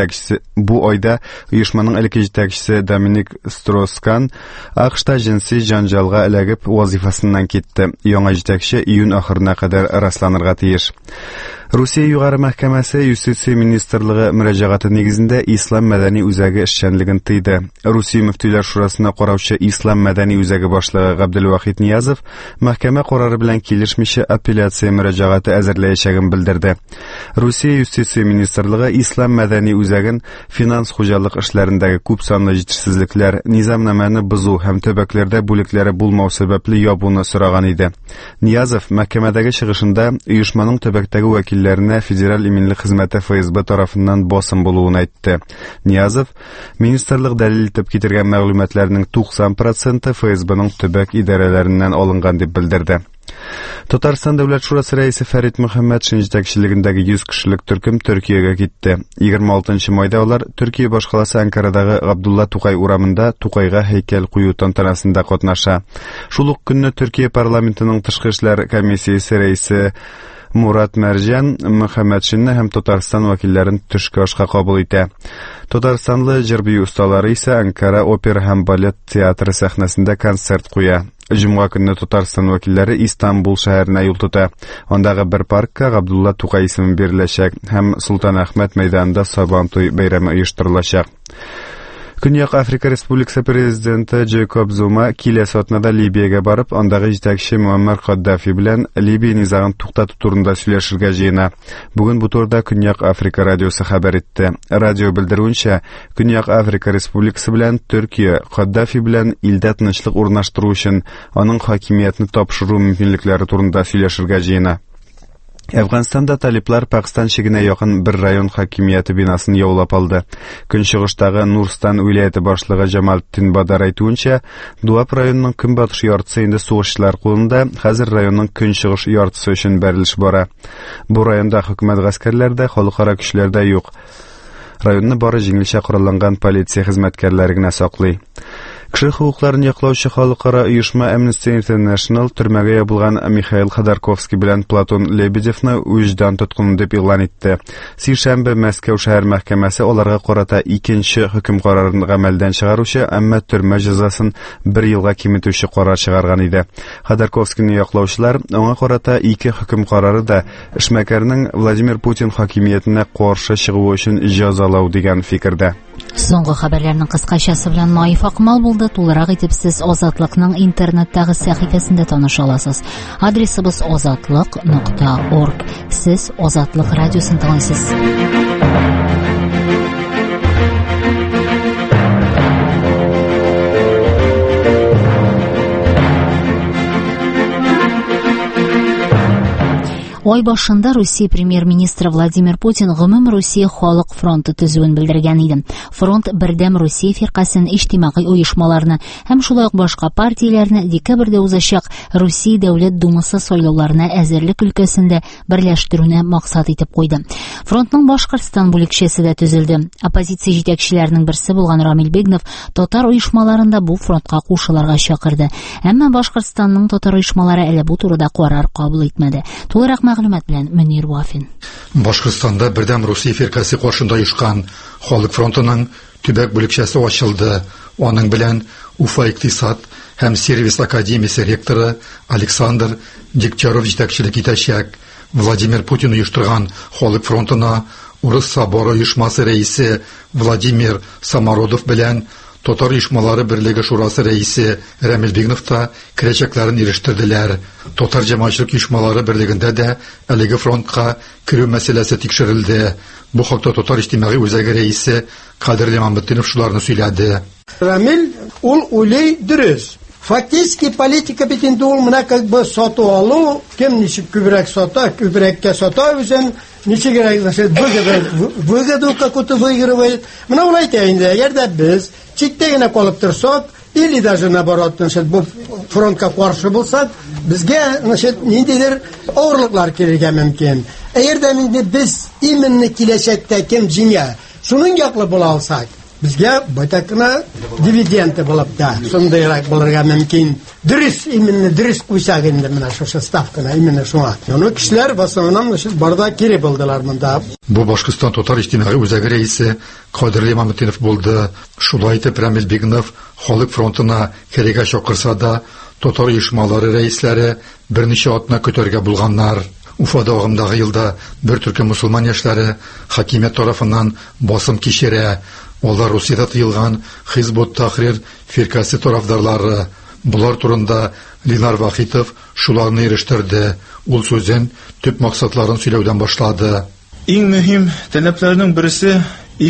элекке җитәкчесе Доминик Строскан АКШта җинси җанҗалга эләгеп вазифасыннан китте. Яңа җитәкче июнь ахырына кадәр расланырга тиеш. Русия югары мәхкәмәсе юстиция министрлыгы мөрәҗәгате нигезендә ислам мәдәни үзәге эшчәнлеген тыйды. Русия мөфтиләр шурасына караучы ислам мәдәни үзәге башлыгы Габделвахид Ниязов мәхкәмә карары белән килешмичә апелляция мөрәҗәгате әзерләячәген белдерде. Русия юстиция министрлыгы ислам мәдәни үзәген финанс хуҗалык эшләрендәге күп санлы җитешсезлекләр, низамнаманы бозу һәм төбәкләрдә бүлекләре булмау сәбәпле ябуны сораган иде. Ниязов мәхкәмәдәге чыгышында оешманың төбәктәге вәкилләренә федераль иминлек хезмәте ФСБ тарафыннан басым булуын әйтте. Ниязов министрлык дәлил итеп китергән мәгълүматларның 90% ФСБның төбәк идарәләреннән алынган дип белдерде. Татарстан дәүләт шурасы рәисе Фәрит Мөхәммәтшин җитәкчелегендәге 100 кешелек төркем Төркиягә китте. 26 майда алар Төркия башкаласы Анкарадагы Габдулла Тукай урамында Тукайга һәйкәл кую тантанасында катнаша. Шул ук көнне Төркия парламентының тышкы эшләр комиссиясе рәисе Мурат Мәрҗән Мөхәммәтшинне һәм Татарстан вәкилләрен төшке ашка кабул итә. Татарстанлы җыр-бию осталары исә Анкара опера һәм балет театры сәхнәсендә концерт куя. Җомга көнне Татарстан вәкилләре Истанбул шәһәренә юл тота. Андагы бер паркка Габдулла Тукай исеме биреләчәк һәм Солтан Әхмәт мәйданында Сабантуй бәйрәме оештырылачак. Көньяк Африка Республикасы президенты Джейкоб Зума киләсе атнада Либиягә барып, андагы җитәкче Муаммар Каддафи белән Либия низагын туктату турында сөйләшергә җыена. Бүген бу турыда Көньяк Африка радиосы хәбәр итте. Радио белдерүенчә, Көньяк Африка Республикасы белән Төркия Каддафи белән илдә тынычлык урнаштыру өчен аның хакимиятны тапшыру мөмкинлекләре турында сөйләшергә җыена. Әфганстанда талиблар Пакистан чигенә якын бер район хакимияте бинасын яулап алды. Көнчыгыштагы Нурстан уилаяты башлыгы Җамалетдин Бадар әйтүенчә, Дуап районының көнбатыш яртысы инде сугышчылар кулында, хәзер районның көнчыгыш яртысы өчен бәрелеш бара. Бу районда хөкүмәт гаскәрләрдә, халыкара көчләрдә юк. Районны бары җиңелчә коралланган полиция хезмәткәрләре генә саклый. Кеше хукукларын яклаучы халыкара оешма Amnesty International төрмәгә ябылган Михаил Ходорковский белән Платон Лебедевны үҗдан тоткын дип игълан итте. Сишәмбе Мәскәү шәһәр мәхкәмәсе аларга карата икенче хөкем карарын гамәлдән чыгаручы, әмма төрмә җәзасын 1 елга киметүче карар чыгарган иде. Ходорковскийны яклаучылар аңа карата 2 хөкем карары да эшмәкәрнең Владимир Путин хакимиятенә каршы чыгуы өчен җәзалау дигән фикердә. Соңгы хәбәрләрнең кыскачасы белән Наиф Акмал булды. Тулырак итеп сез Азатлыкның интернеттагы сәхифәсендә таныша аласыз. Адресыбыз azatliq.org. Сез Азатлык радиосын тыңлыйсыз. Ай башында Россия премьер-министры Владимир Путин гомум Россия халык фронты төзүен белдергән иде. Фронт бердәм Россия фиркасын, иҗтимагый оешмаларны һәм шулай ук башка партияләрне декабрьдә узачак Россия дәүләт думасы сайлауларына әзерлек өлкәсендә берләштерүне максат итеп куйды. Фронтның Башкортстан бүлекчәсе дә төзелде. Оппозиция җитәкчеләренең берсе булган Рамил Бегнов татар оешмаларында бу фронтка кушылырга чакырды. Әмма Башкортстанның татар оешмалары әле бу турыда карар кабул итмәде. Тулырак мәгълүмат белән Мөнир Вафин. Башкортстанда бердәм Россия фиркасы каршында оешкан халык фронтының төбәк бүлекчәсе ачылды. Аның белән Уфа икътисад һәм сервис академиясе ректоры Александр Дегтяров җитәкчелек итәчәк. Владимир Путин оештырган халык фронтына Урыс соборы оешмасы рәисе Владимир Самородов белән Татар оешмалары берлеге шурасы рәисе Рамил Бегнов та керәчәкләрен ирештерделәр. Татар җәмәгатьчелек оешмалары берлегендә дә әлеге фронтка керү мәсьәләсе тикшерелде. Бу хакта Татар иҗтимагый үзәге рәисе Кадир Ямамбетдинов шуларны сөйләде. Рамил ул уйлый дөрес. Фактически политика бит инде ул менә как бы сату алу, кем ничек күбрәк сата, күбрәккә сата үзен, ничегрәк выгоду какую-то выигрывает. Менә ул әйтә инде, әгәр дә без читтә генә калып торсак, или даже наоборот, бу фронтка каршы булсак, безгә, ниндидер авырлыклар килергә мөмкин. Әгәр дә без именно киләчәктә кем җиңә, шуның яклы була алсак, безгә байтакына дивиденды булып та, шундыйрак булырга мөмкин. Дөрес, именно дөрес куйсак инде менә шушы ставканы, именно шуңа. Моны кешеләр в основном барда кире булдылар монда. Бу Башкортстан татар иҗтимагый үзәге рәисе Кадир Ямамбетдинов булды. Шулай итеп Рамил Бегнов халык фронтына керегә чакырса да, татар оешмалары рәисләре берничә атна көтәргә булганнар. Уфада агымдагы елда бер төркем мусулман яшьләре хакимият тарафыннан басым кичерә. Алар Русиядә тыелган Хизбут Тахрир фиркасы тарафдарлары. Булар турында Линар Вахитов шуларны ирештерде. Ул сүзен төп максатларын сөйләүдән башлады. Иң мөһим таләпләрнең берсе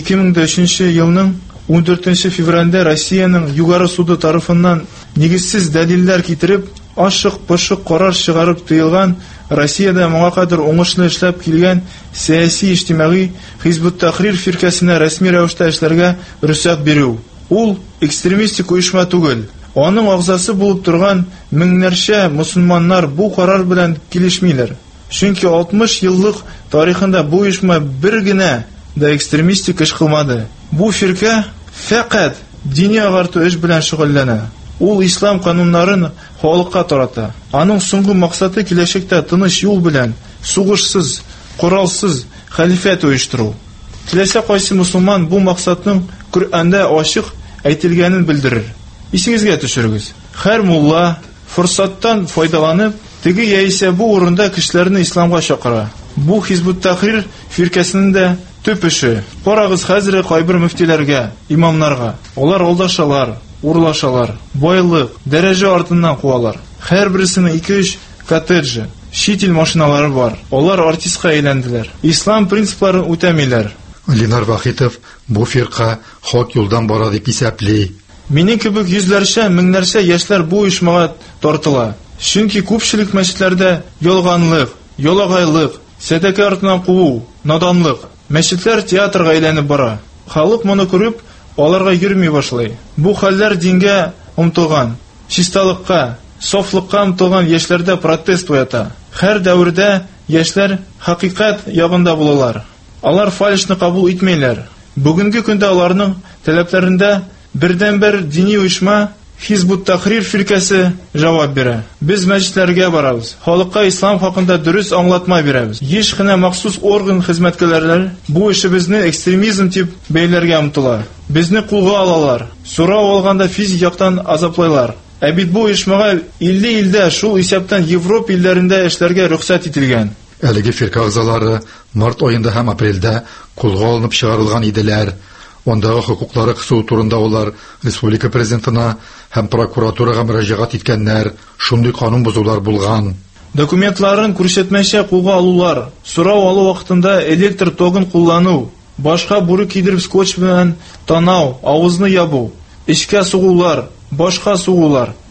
2003 елның 14 февральдә Россиянең югары суды тарафыннан нигезсез дәлилләр китереп, ашык-пошык карар чыгарып тыелган Россиядә моңа кадәр уңышлы эшләп килгән сәяси иҗтимагый Хизбут Тахрир фиркасына рәсми рәвештә эшләргә рөхсәт бирү. Ул экстремистик оешма түгел. Аның агзасы булып торган меңнәрчә мусулманнар бу карар белән килешмиләр. Чөнки 60 еллык тарихында бу оешма бер генә дә экстремистик эш кылмады. Бу фирка фақат дини агарту эш белән шөгыльләнә. Ул ислам кануннарын халыкка тарата. Аның соңгы максаты киләчәктә тыныч юл белән, сугышсыз, коралсыз халифат оештыру. Киләчәк кайсы мусулман бу максатның Коръәндә ачык әйтелгәнен белдерер. Исегезгә төшерегез. Һәр мулла форсаттан файдаланып, теге яисә бу урында кешеләрне исламга чакыра. Бу Хизбут Тахрир фиркасының да төп эше. Карагыз хәзер кайбер мөфтиләргә, имамнарга. Алар алдашалар, урлашалар, байлык, дәрәҗә артыннан куалар. Һәр берсенең 2-3 коттеджы, шитил машиналары бар. Алар артистка әйләнделәр. Ислам принципларын үтәмиләр. Линар Вахитов бу фирка хак юлдан бара дип исәпли. Минем кебек йөзләрчә, меңнәрчә яшьләр бу оешмага тартыла. Чөнки күпчелек мәчетләрдә ялганлык, ялагайлык, сәдәкә артыннан куу, наданлык, мәчетләр театрга әйләнеп бара. Халык моны күреп, аларга йөрми башлый. Бу хәлләр дингә омтылган, чисталыкка, софлыкка омтылган яшьләрдә протест уята. Һәр дәврдә яшьләр хакыйкать ягында булалар. Алар фальшны кабул итмәйләр. Бүгенге көндә аларның таләпләрендә бердәнбер дини оешма Хизбут Тахрир фиркасы җавап бирә. Без мәчетләргә барабыз. Халыкка ислам хакында дөрес аңлатма бирәбез. Еш кына махсус орган хезмәткәрләре бу эшебезне экстремизм дип бәйләргә омтыла. Безне кулга алалар. Сорау алганда физик яктан азаплайлар. Ә бит бу оешмага 50 илдә шул исәптән Европа илләрендә эшләргә рөхсәт ителгән. Әлеге фирка агзалары март аенда һәм апрельдә кулга алынып чыгарылган иделәр. Ондагы хукуклары кысу турында алар республика президентына һәм прокуратурага мөрәҗәгать иткәннәр. Шундый канун бозулар булган. Документларын күрсәтмәчә кулга алулар, сорау алу вакытында электр тогын куллану, башка буры кидереп скотч белән танау, авызны ябу, эчкә сугулар, башка сугулар,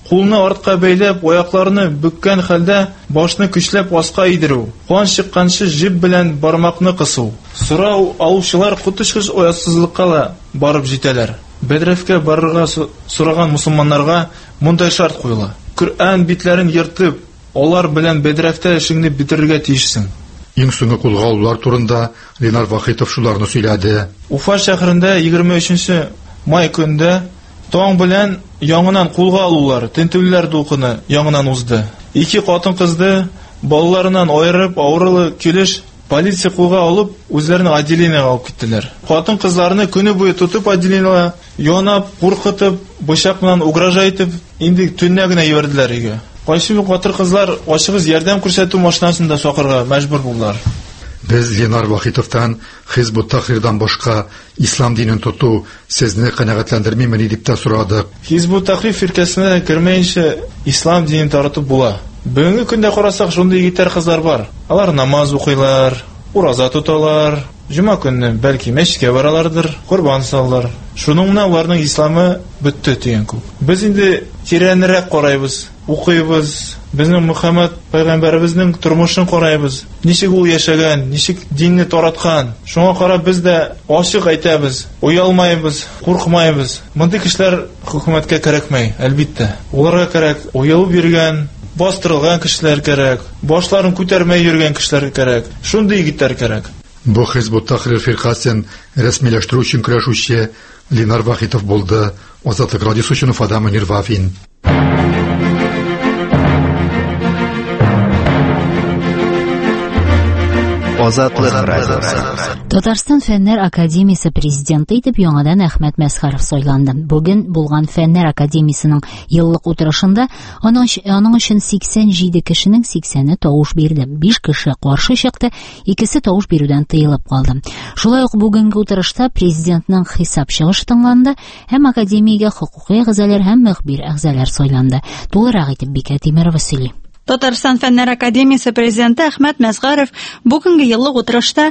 Кулны артка бәйләп, аякларны бүккән хәлдә башны көчләп аска идерү, кан чыкканчы җеп белән бармакны кысу. Сорау алучылар котышкыч оятсызлыкка да барып җитәләр. Бәдрәфкә барырга сораган мусулманнарга мондай шарт куела. Коръән битләрен йыртып, алар белән бәдрәфтә эшеңне битерергә тиешсең. Иң соңгы кулга алулар турында Ленар Вахитов шуларны сөйләде. Уфа шәһәрендә 23 май көндә таң белән яңынан кулга алулар, тентүләр дулкыны яңынан узды. 2 хатын-кызды балаларынан аерып, авырылы килеш полиция кулга алып, үзләренең отделениягә алып киттеләр. Хатын-кызларны көне буе тотып отделениягә янап, куркытып, бычак белән угрожа итеп, инде төннә генә җибәрделәр өйгә. Кайсы хатын-кызлар ашыгыз ярдәм күрсәтү машинасында сакырга мәҗбүр булдылар. Без Ленар Вахитовтан Хизбут Тахрирдан башка ислам динен тоту сезне канәгатьләндермимени дип тә сорадык. Хизбут Тахрир фиркасына кермәенчә ислам динен таратып була. Бүгенге көндә карасак, шундый егетләр, кызлар бар. Алар намаз укыйлар, ураза тоталар, җума көнне бәлки мәчеткә баралардыр, курбан салалар. Шуның менә аларның исламы бетте дигән күп. Без инде тирәнрәк карайбыз, укыйбыз. Безнең Мөхәммәд пәйгамбәребезнең тормышын карайбыз. Ничек ул яшәгән, ничек динне тараткан. Шуңа карап без дә ачык әйтәбез, уялмайбыз, куркмайбыз. Мондый кешеләр хөкүмәткә кирәкмәй, әлбәттә. Уларга кирәк уялып йөргән, бастырылган кешеләр кирәк, башларын күтәрмәй йөргән кешеләр кирәк. Шундый егетләр кирәк. Бу Хизбут Тахрир фиркасын рәсмиләштерү өчен көрәшүче Ленар Вахитов булды. Азатлык радиосы өчен Уфада Мөнир Вафин. Азатлык радиосы. Татарстан Фәннәр академиясе президенты итеп яңадан Әхмәт Мәсхәров сайланды. Бүген булган Фәннәр академиясенең еллык утырышында аның өчен 87 кешенең 80-е тавыш бирде. 5 кеше каршы чыкты, 2се тавыш бирүдән тыелып калды. Шулай ук бүгенге утырышта президентның хисап чыгышы тыңланды, һәм академиягә хукукый әгъзалар һәм мөхбир әгъзалар сайланды. Тулырак итеп Бикә Тимерова сөйли. Татарстан Фәннәр академиясе президенты Әхмәт Мәсхәров бүгенге еллык утырышта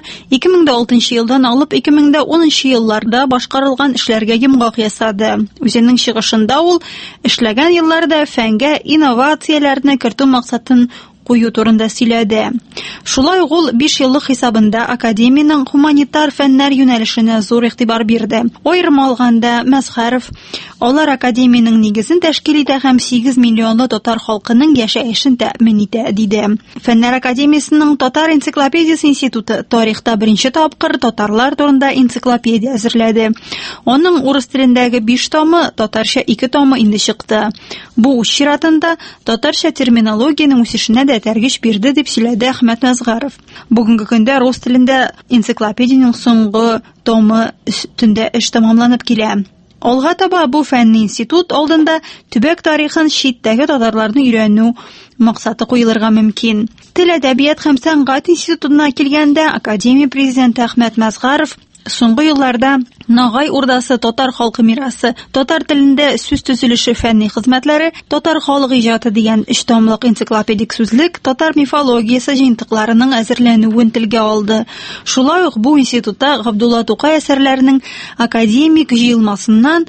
2006 елдан алып 2010 елларда башкарылган эшләргә йомгак ясады. Үзенең чыгышында ул эшләгән елларда фәнгә инновацияләрне кертү максатын кую турында сөйләде. Шулай ук ул 5 еллык хисабында академиянең гуманитар фәннәр юнәлешенә зур игътибар бирде. Аерым алганда Мәсхәров алар академиянең нигезен тәшкил итә һәм 8 миллионлы татар халкының яшәешен тәэмин итә, диде. Фәннәр академиясенең Татар энциклопедиясе институты тарихта беренче тапкыр татарлар турында энциклопедия әзерләде. Аның урыс телендәге 5 томы, татарча 2 томы инде чыкты. Бу чиратында татарча терминологияның үсешенә дә тәргиш бирде, дип сөйләде Әхмәт Мәсхәров. Бүгенге көндә рус телендә энциклопедияның соңгы томы өстендә эш тәмамланып килә. Алга таба бу фәнни институт алдында төбәк тарихын читтәге татарларны өйрәнү максаты куелырга мөмкин. Тел, әдәбият һәм сәнгать институтына килгәндә академия президенты Әхмәт Мәсхәров соңгы елларда Нагай урдасы татар халкы мирасы, татар телендә сүз төзелеше фәнни хезмәтләре, татар халык иҗаты дигән 3 томлык энциклопедик сүзлек татар мифологиясе җыентыкларының әзерләнүен телгә алды. Шулай ук бу институтта Габдулла Тукай әсәрләренең академик җыелмасыннан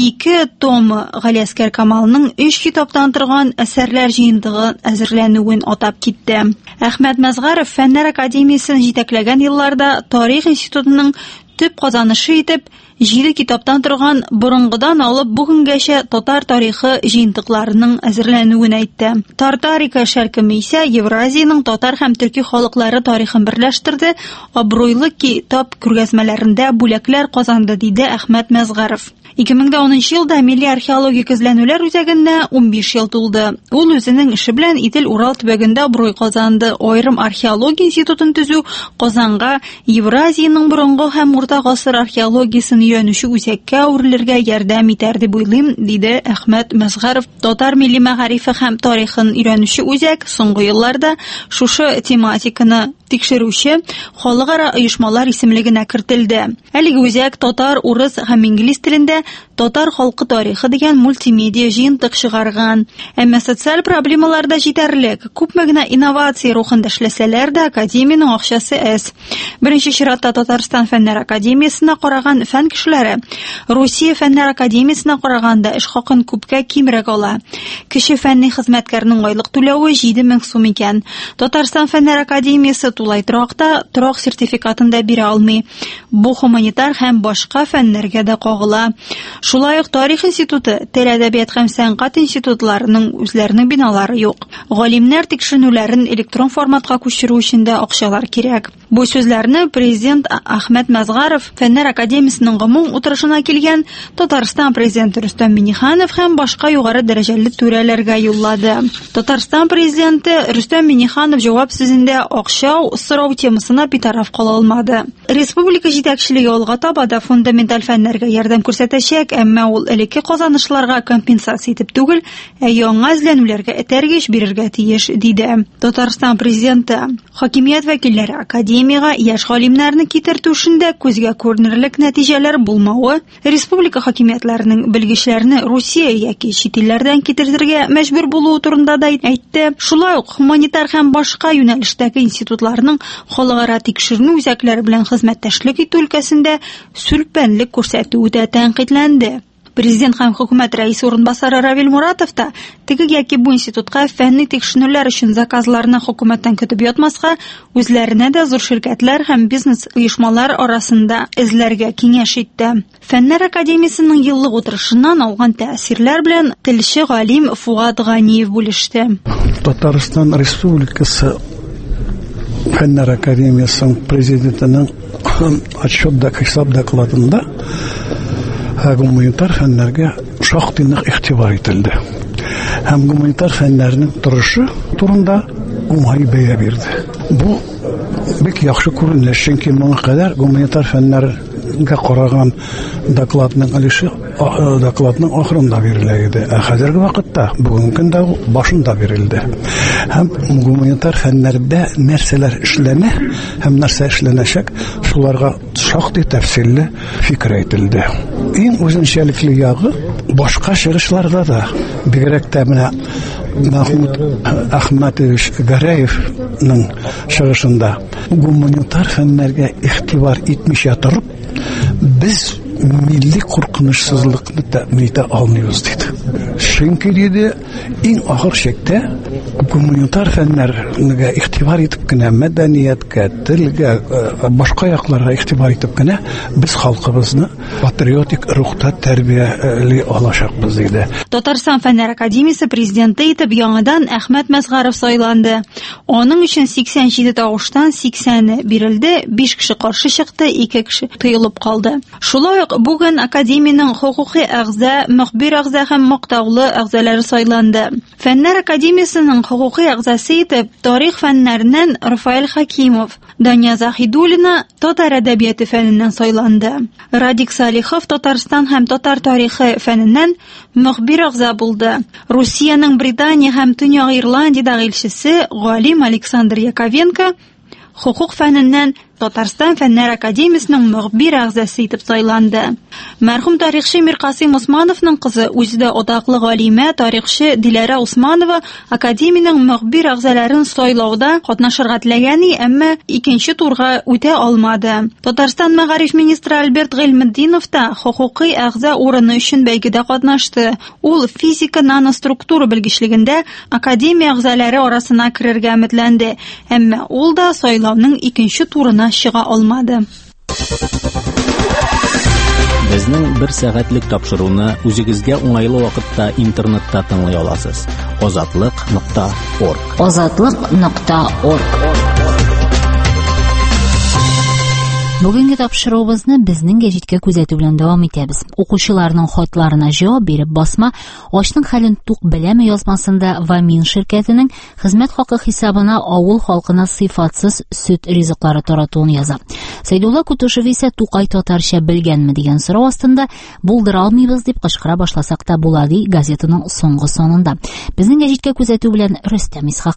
2 томы Галиәскәр Камалның 3 китаптан торган әсәрләр җыентыгы әзерләнүен атап китте. Әхмәт Мәсхәров Фәннәр академиясен җитәкләгән елларда тарих институтының төп казанышы итеп 7 китаптан торган борынгыдан алып бүгенгәчә татар тарихы җыентыкларының әзерләнүен әйтте. Тартарика шәркеме исә Евразияның татар һәм төрки халыклары тарихын берләштерде, абруйлы китап күргәзмәләрендә бүләкләр казанды, диде Әхмәт Мәсхәров. 2010 елда Милли археологик эзләнүләр үзәгенә 15 ел тулды. Ул үзенең эше белән Идел Урал төбәгендә абруй казанды. Аерым археология институтын төзү Казанга Евразияның борынгы һәм урта гасыр археологиясын өйрәнүче үзәккә әверелергә ярдәм итәр дип уйлыйм, диде Әхмәт Мәсхәров. Татар милли мәгарифе һәм тарихын өйрәнүче үзәк соңгы елларда шушы тематиканы тикшерүче халыкара оешмалар исемлегенә кертелде. Әлеге үзәк татар, урыс һәм инглиз телендә Татар халкы тарихы дигән мультимедиа җыентык чыгарган. Әмма социаль проблемаларда җитәрлек, күпме генә инновация рухында эшләсәләр дә, академияның акчасы әз. Беренче чиратта Татарстан фәннәр академиясенә караган фән кешеләре Русия фәннәр академиясенә караганда эш хакын күпкә кимрәк ала. Кеше фәнни хезмәткәрнең айлык түләве 7000 сум икән. Татарстан фәннәр академиясе тулай торакта торак сертификатын да бирә алмый. Бу гуманитар һәм башка фәннәргә дә кагыла. Шулай ук Тарих институты, тел әдәбият һәм сәнгать институтларының үзләренең биналары юк. Галимнәр тикшеренүләрен электрон форматка күчерү өчен дә акчалар кирәк. Бу сүзләрне президент Әхмәт Мәзгаров фәннәр академиясенең гомум утырышына килгән Татарстан президенты Рөстәм Миңнеханов һәм башка югары дәрәҗәле түрәләргә юллады. Татарстан президенты Рөстәм Миңнеханов җавап сүзендә акча сорау темасына битараф кала алмады. Республика җитәкчелеге алга таба да фундаменталь фәннәргә ярдәм күрсәтәчәк, әмма ул элекке казанышларга компенсация итеп түгел, яңа эзләнүләргә этәргеч бирергә тиеш, диде. Татарстан президенты хакимият вәкилләре академияга яшь галимнәрне китертү эшендә күзгә күренерлек нәтиҗәләр булмавы, республика хакимиятләренең белгечләрне Русия яки чит илләрдән китертергә мәҗбүр булуы турында да әйтте. Шулай ук гуманитар һәм башка юнәлештәге институтларның халыкара тикшеренү үзәкләре белән хезмәттәшлек итү өлкәсендә сүлпәнлек күрсәтүе дә тәнкыйтьләнде. Президент һәм хөкүмәт рәисе урынбасары Равил Муратов та теге яки бу институтка фәнни тикшеренүләр өчен заказларны хөкүмәттән көтеп ятмаска, үзләренә дә зур ширкәтләр һәм бизнес оешмалар арасында эзләргә киңәш итте. Фәннәр академиясенең еллык утырышыннан алган тәэсирләр белән телче галим Фуат Ганиев бүлеште. Татарстан Республикасы Фәннәр академиясының президентының отчет хисап докладында гуманитар фәннәргә шактый нык игътибар ителде. Һәм гуманитар фәннәрнең торышы турында уңай бәя бирде. Бу бик яхшы күренеш, чөнки моңа кадәр гуманитар фәннәргә караган докладның ахырында бирелә иде. Хәзерге вакытта бүгенге көндә башында бирелде. Һәм гуманитар фәннәрдә нәрсәләр эшләнә һәм нәрсә эшләнәчәк, шуларга шактый тәфсилле фикер әйтелде. Иң үзенчәлекле ягы башка чыгышларда да бигрәк тә менә Мәхмүд Әхмәтович Гәрәевның чыгышында гуманитар фәннәргә игътибар итмичә торып, без милли куркынычсызлыкны тәэмин итә алмыйбыз диде. Чөнки диде, иң ахыр чиктә гуманитар фәннәргә игътибар итеп кенә мәдәнияткә, телгә, башка якларга игътибар итеп кенә без халкыбызны патриотик рухта тәрбияли алачакбыз диде. Татарстан фәннәр академиясе президенты итеп яңадан Әхмәт Мәзгаров сайланды. Аның өчен 87 тавыштан 80 бирелде, 5 кеше каршы чыкты, 2 кеше тыелып калды. Шулай ук бүген академияның хукукый әгъза, мөхбир әгъза һәм мактаулы әгъзалары сайланды. Фәннәр академиясенең хукукый әгъзасы итеп тарих фәннәреннән Рафаэль Хакимов, Дания Захидуллина татар әдәбияты фәненнән сайланды. Радик Салихов Татарстан һәм татар тарихы фәненнән мөхбир әгъза булды. Русияның Британия һәм Төньяк Ирландиядәге илчесе галим Александр Яковенко хукук фәненнән Татарстан фәннәр академиясенең мөхбир әгъзасы итеп сайланды. Мәрхүм тарихчы Миркасым Усмановның кызы, үзе дә атаклы галимә тарихчы Диләрә Усманова академияның мөхбир әгъзаларын сайлауда катнашырга теләгән, әмма икенче турга үтә алмады. Татарстан мәгариф министры Альберт Гыйльметдинов та хукукый әгъза урыны өчен бәйгедә катнашты. Ул физика наноструктура белгечлегендә академия әгъзалары арасына керергә өметләнде, әмма ул да сайлауның икенче турына чыга алмады. Безнең 1 сәгатьлек тапшыруны үзегезгә уңайлы вакытта интернетта тыңлый аласыз. Озатлык.орг. Озатлык.орг. Бүгенге тапшыруыбызны безнең гәҗиткә күзәтү белән дәвам итәбез. Укучыларның хатларына җавап биреп басма "Ашның хәлен тук беләме" язмасында Вамин ширкәтенең хезмәт хакы хисабына авыл халкына сыйфатсыз сөт ризыклары таратуын яза. Сәйдулла Кутушев исә Тукай татарча белгәнме дигән сорау астында булдыра алмыйбыз дип кычкыра башласак та була ди газетаның соңгы санында. Безнең гәҗиткә күзәтү белән Рөстәм Исхакый.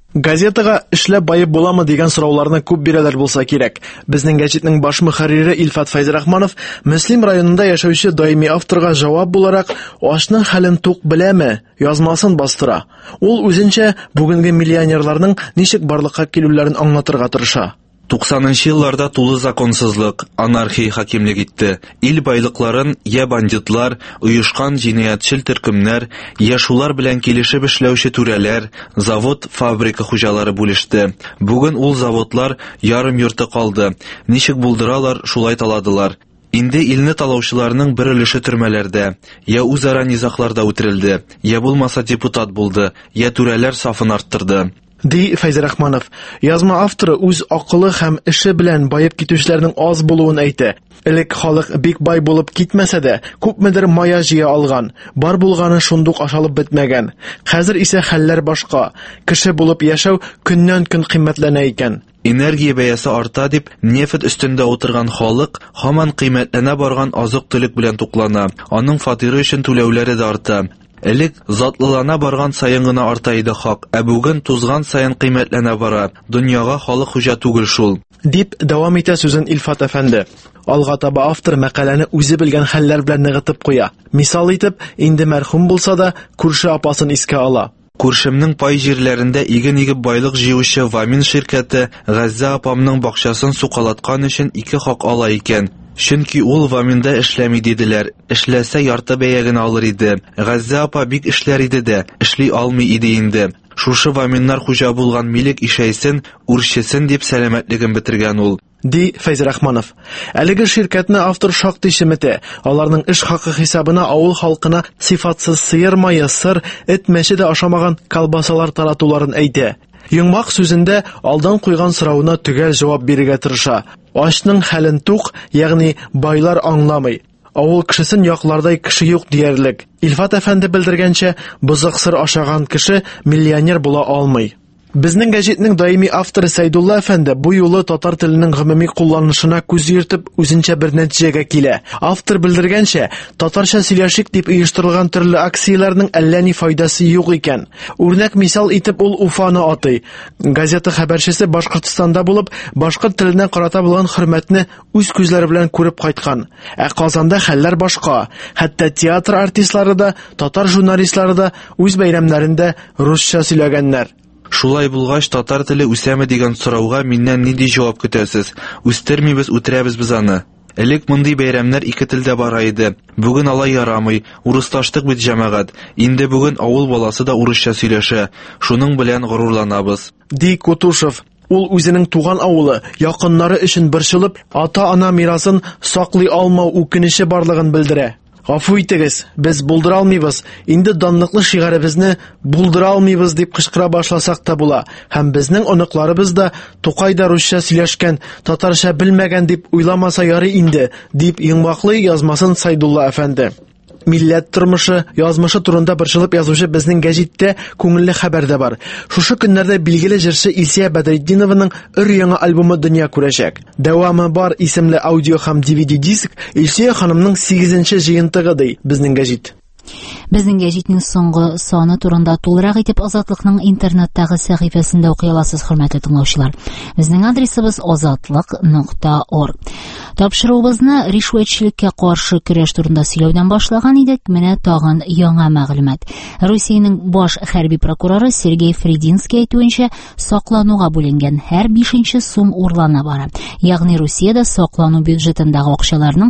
Газетага эшләп байып буламы дигән сорауларны күп бирәләр булса кирәк. Безнең гәҗитнең баш мөхәррире Илфат Файзрахманов Мөслим районында яшәүче даими авторга җавап буларак ашның хәлен тук беләме язмасын бастыра. Ул үзенчә бүгенге миллионерларның ничек барлыкка килүләрен аңлатырга тырыша. 90-нчы елларда тулы законсызлык, анархия хакимлек итте. Ил байлыкларын я бандитлар, оешкан җинаятьчел төркемнәр, я шулар белән килешеп эшләүче түрәләр, завод, фабрика хуҗалары бүлеште. Бүген ул заводлар ярым йорты калды. Ничек булдыралар, шулай таладылар. Инде илне талаучыларның бер өлеше төрмәләрдә, я үзара низакларда үтерелде, я булмаса депутат булды, я түрәләр сафын арттырды. Ди Файзрахманов, язма авторы үз акылы һәм эше белән байып китүчеләрнең аз булуын әйтә. Элек халык бик бай булып китмәсә дә, күпмедер мая җыя алган, бар булганы шундук ашалып бетмәгән. Хәзер исә хәлләр башка. Кеше булып яшәү көннән-көн кыйммәтләнә икән. Энергия бәясе арта дип, нефт өстендә утырган халык һаман кыйммәтләнә барган азык-төлек белән туклана. Аның фатиры өчен түләүләре дә арта. Элек затлылана барган саен гына арта иде хак, ә бүген тузган саен кыйммәтләнә бара. Дөньяга халык хуҗа түгел шул. Дип дәвам итә сүзен Илфат әфәнде. Алга таба автор мәкаләне үзе белгән хәлләр белән ныгытып куя. Мисал итеп, инде мәрхүм булса да, күрше апасын искә ала. Күршемнең пай җирләрендә иген игеп байлык җыючы Вамин ширкәте Газза апамның бакчасын сукалаткан өчен 2 хак ала икән. Чөнки ул Ваминда эшләми диделәр. Эшләсә ярты бәягын алыр иде. Газза апа бик эшләр иде дә, эшли алмый иде инде. Шушы Ваминнар хуҗа булган милек ишәйсен, үрчесен дип сәламәтлеген бетергән ул. Ди Файзрахманов. Әлеге ширкәтне автор шактый шимете. Аларның эш хакы хисабына авыл халкына сыйфатсыз сыер майы, сыр, эт мәче дә ашамаган колбасалар таратуларын әйтә. Йомак сүзендә алдан куйган сорауына төгәл җавап бирергә тырыша. Ашның хәлен тук, ягъни байлар аңламый. Авыл кешесен яклардай кеше юк диярлек. Илфат әфәнде белдергәнчә, бозык сыр ашаган кеше миллионер була алмый. Безнең гәҗитнең даими авторы Сәйдулла әфәнде бу юлы татар теленең гомуми кулланылышына күз йөртеп үзенчә бер нәтиҗәгә килә. Автор белдергәнчә, татарча сөйләшик дип оештырылган төрле акцияләрнең әллә ни файдасы юк икән. Үрнәк мисал итеп ул Уфаны атый. Газета хәбәрчесе Башкортстанда булып, башкорт теленә карата булган хөрмәтне үз күзләре белән күреп кайткан. Ә Казанда хәлләр башка. Хәтта театр артистлары да, татар журналистлары да үз бәйрәмнәрендә русча сөйләгәннәр. Шулай булгач, татар теле үсәме дигән сорауга миннән нинди җавап көтәсез? Үстермибез, үтерәбез без аны. Элек мондый бәйрәмнәр 2 телдә бара иде. Бүген алай ярамый. Урысташтык бит җәмәгать. Инде бүген авыл баласы да урысча сөйләшә. Шуның белән горурланабыз. Ди Кутушев. Ул үзенең туган авылы, якыннары өчен борчылып, ата-ана мирасын саклый алмау үкенече барлыгын белдерә. Гафу итегез, без булдыра алмыйбыз. Инде данлыклы шигаребезне булдыра алмыйбыз дип кычкыра башласак та була. Һәм безнең оныкларыбыз да Тукайда русча сөйләшкән, татарча белмәгән дип уйламаса ярый инде, дип йомгаклы язмасын Сәйдулла әфәнде. Милләт тормышы, язмышы турында борчылып язучы безнең гәҗиттә күңелле хәбәр дә бар. Шушы көннәрдә билгеле җырчы Илсия Бәдретдинованың өр-яңа альбомы дөнья күрәчәк. Дәвамы бар исемле аудио һәм DVD диск Илсия ханымның 8нче җыентыгы ди безнең гәҗит. Безнең гәҗитнең соңгы саны турында тулырак итеп Азатлыкның интернеттагы сәхифәсендә укый аласыз, хөрмәтле тыңлаучылар. Безнең адресыбыз azatlyk.org. Тапшыруыбызны ришвәтчелеккә каршы көрәш турында сөйләүдән башлаган идек. Менә тагын яңа мәгълүмат. Русиянең баш хәрби прокуроры Сергей Фридинский әйтүенчә, саклануга бүленгән һәр 5нче сум урлана бара. Ягъни Русиядә саклану бюджетындагы акчаларның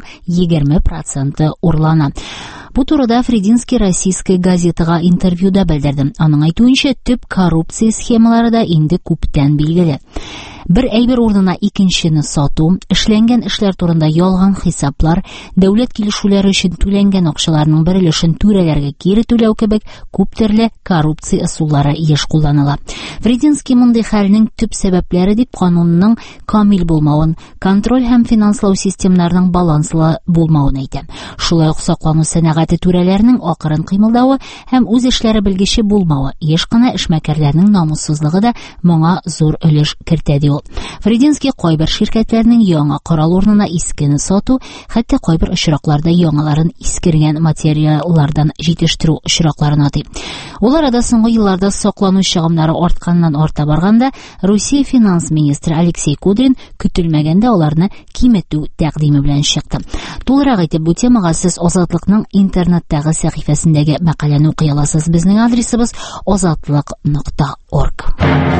20% урлана. Бу турыда Фридинский российская газетага интервьюда белдерде. Аның әйтүенчә, төп коррупция схемалары да инде күптән билгеле. Бер әйбер урынына икенчене сату, эшләнгән эшләр турында ялган хисаплар, дәүләт килешүләре өчен түләнгән акчаларның бер өлешен түрәләргә кире түләү кебек күп төрле коррупция ысуллары еш кулланыла. Фридинский мондый хәлнең төп сәбәпләре дип канунның камил булмавын, контроль һәм финанслау системаларының баланслы булмавын әйтә. Шулай ук саклану сәнәгате түрәләренең акырын кыймылдавы һәм үз эшләре белгече булмавы, еш кына эшмәкәрләрнең намуссызлыгы да моңа зур өлеш кертә ди. ул. Фрединский кайбер ширкәтләрнең яңа корал урынына искене сату, хәтта кайбер очракларда яңаларын искергән материаллардан җитештерү очракларын атый. Ул арада соңгы елларда саклану чыгымнары артканнан арта барганда, Русия финанс министры Алексей Кудрин көтелмәгәндә аларны киметү тәкъдиме белән чыкты. Тулырак әйтеп, бу темага сез Азатлыкның интернеттагы сәхифәсендәге мәкаләне укый аласыз. Безнең адресыбыз azatlык.org.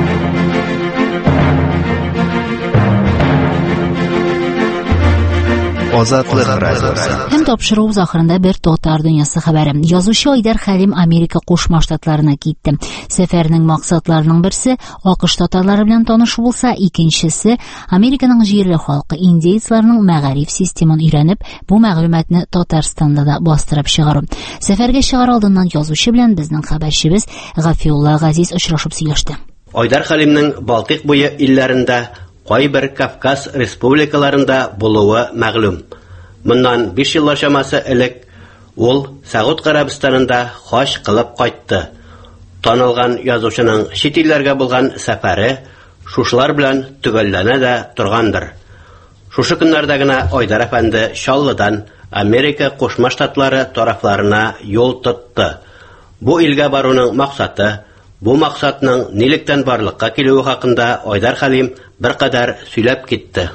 Азатлык радиосы. Һәм тапшыру ахырында бер татар дөньясы хәбәре. Язучы Айдар Хәлим Америка Кушма Штатларына китте. Сәфәрнең максатларының берсе АКШ татарлары белән танышу булса, икенчесе Американың җирле халкы индейцларның мәгариф системын өйрәнеп, бу мәгълүматны Татарстанда да бастырып чыгару. Сәфәргә чыгар алдыннан язучы белән безнең хәбәрчебез Гафиулла Газиз очрашып сөйләште. Айдар Хәлимнең Балтык буе илләрендә кайбер Кавказ республикаларында булуы мәгълүм. Моннан 5 еллар чамасы элек ул Сәгуд Гарәбстанында хаҗ кылып кайтты. Танылган язучының чит илләргә булган сәфәре шушлар белән төгәлләнә дә торгандыр. Шушы көннәрдә генә Айдар әфәнде Чаллыдан Америка Кушма Штатлары тарафларына юл тотты. Бу илгә баруның максаты, бу максатның нилектән барлыкка килүе хакында Айдар Хәлим беркадәр сөйләп китте.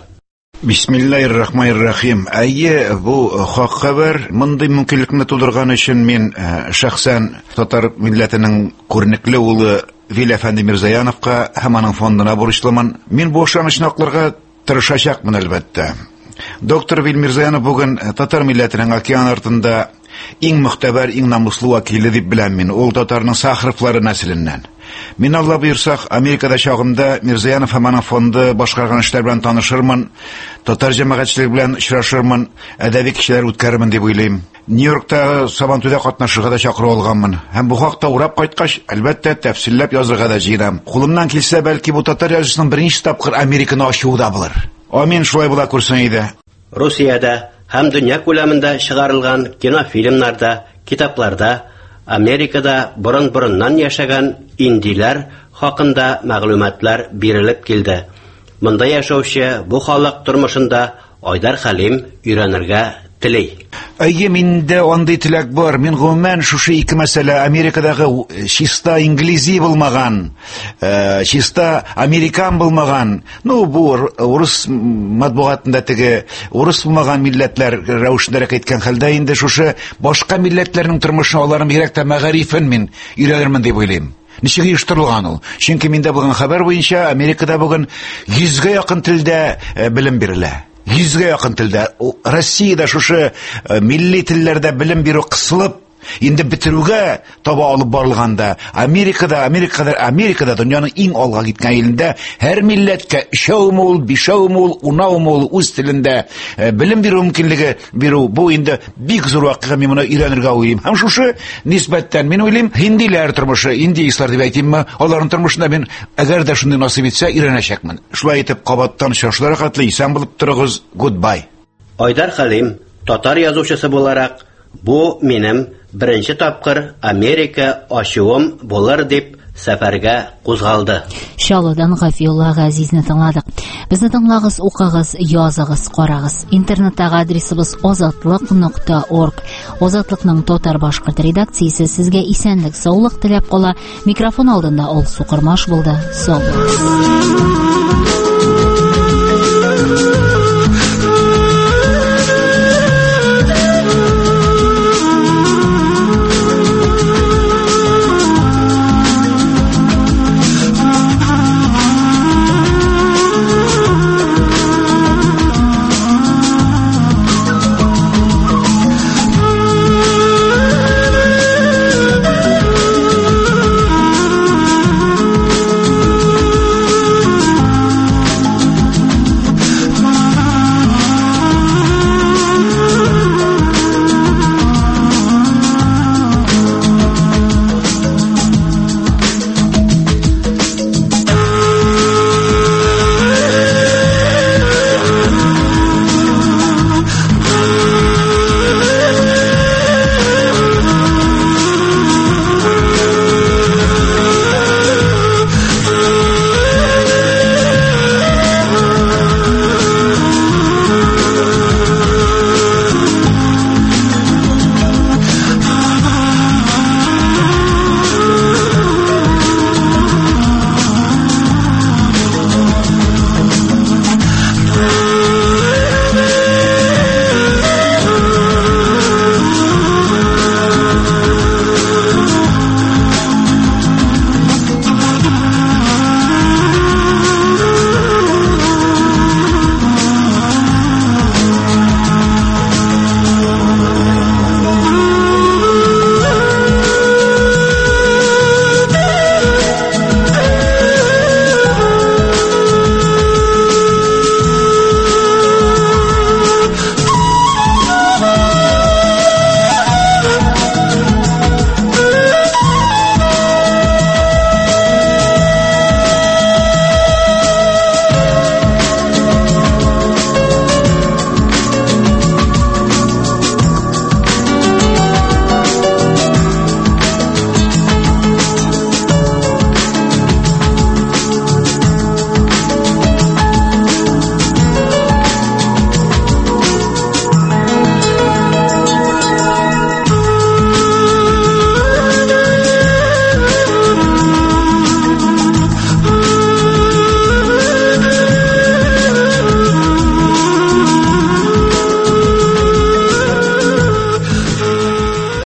Бисмиллаһир-рахманир-рахим. Әйе, бу хак хәбәр. Мондый мөмкинлекне тудырган өчен мин шәхсән татар милләтенең күренекле улы Вил әфәнде Мирзаяновка һәм аның фондына бурычлымын. Мин бу ышанычны акларга тырышачакмын, әлбәттә. Доктор Вил Мирзаянов бүген татар милләтенең океан артында иң мөхтәбәр, иң намуслы вакиле дип беләм мин. Ул татарның сахрыфлары нәселеннән. Мин, Алла буйрсак, Америкада чагымда Мирзаянов һәм аның фонды башкарган эшләр белән танышырмын, татар җәмәгатьчелеге белән очрашырмын, әдәби кичәләр үткәрермен дип уйлыйм. Нью-Йоркта Сабантуйда катнашырга да чакыру алганмын. Һәм бу хакта урап кайткач, әлбәттә, тәфсилләп язырга да җыенам. Кулымнан килсә, бәлки бу татар язучысының беренче тапкыр Американы ачуы да булыр. Амин, шулай була күрсен иде. Русиядә һәм дөнья күләмендә чыгарылган кинофильмнарда, китапларда Америкада борын-борыннан яшәгән индиләр хакында мәгълүматлар бирелеп килде. Монда яшәүче бу халык тормышында Айдар Хәлим өйрәнергә тели. Әйе, миндә андый теләк бар. Мин гомумән шушы ике мәсьәлә Америкадагы чиста инглизи булмаган, чиста американ булмаган, бу урыс матбугатында теге урыс булмаган милләтләр рәвешендә әйткән хәлдә инде шушы башка милләтләрнең тормышын, аларның бигрәк тә мәгарифен мин өйрәнермен дип уйлыйм. Ничек оештырылган ул? Чөнки миндә булган хәбәр буенча Америкада бүген 100-гә якын телдә белем бирелә. 100-гә якын телдә. Россиядә шушы милли телләрдә белем бирү кысылып, инде бетерүгә таба алып барылганда, Америкада дөньяның иң алга киткән илендә һәр милләткә 3-мул, 5-мул, 10-мул үз телендә белем бирү мөмкинлеге бирү, бу инде бик зур вакыйга, мин моны өйрәнергә уйлыйм. Һәм шушы нисбәттән мин уйлыйм, һиндиләр тормышы, индейслар дип әйтимме, аларның тормышында мин әгәр дә шундый насыйп итсә өйрәнәчәкмен. Шулай итеп, кабаттан чашлар хәтле исән булып торыгыз. Goodbye. Айдар Хәлим, татар язучысы буларак, бу минем беренче тапкыр Америка ачуым булыр дип сәфәргә кузгалды. Чаллыдан Гафиулла Газизны тыңладык. Безне тыңлагыз, укыгыз, языгыз, карагыз. Интернеттагы адресыбыз azatlык.org. Азатлыкның татар башкорт редакциясе сезгә исәнлек, саулык теләп кала. Микрофон алдында Алсу Кырмаш булды. Сау булыгыз.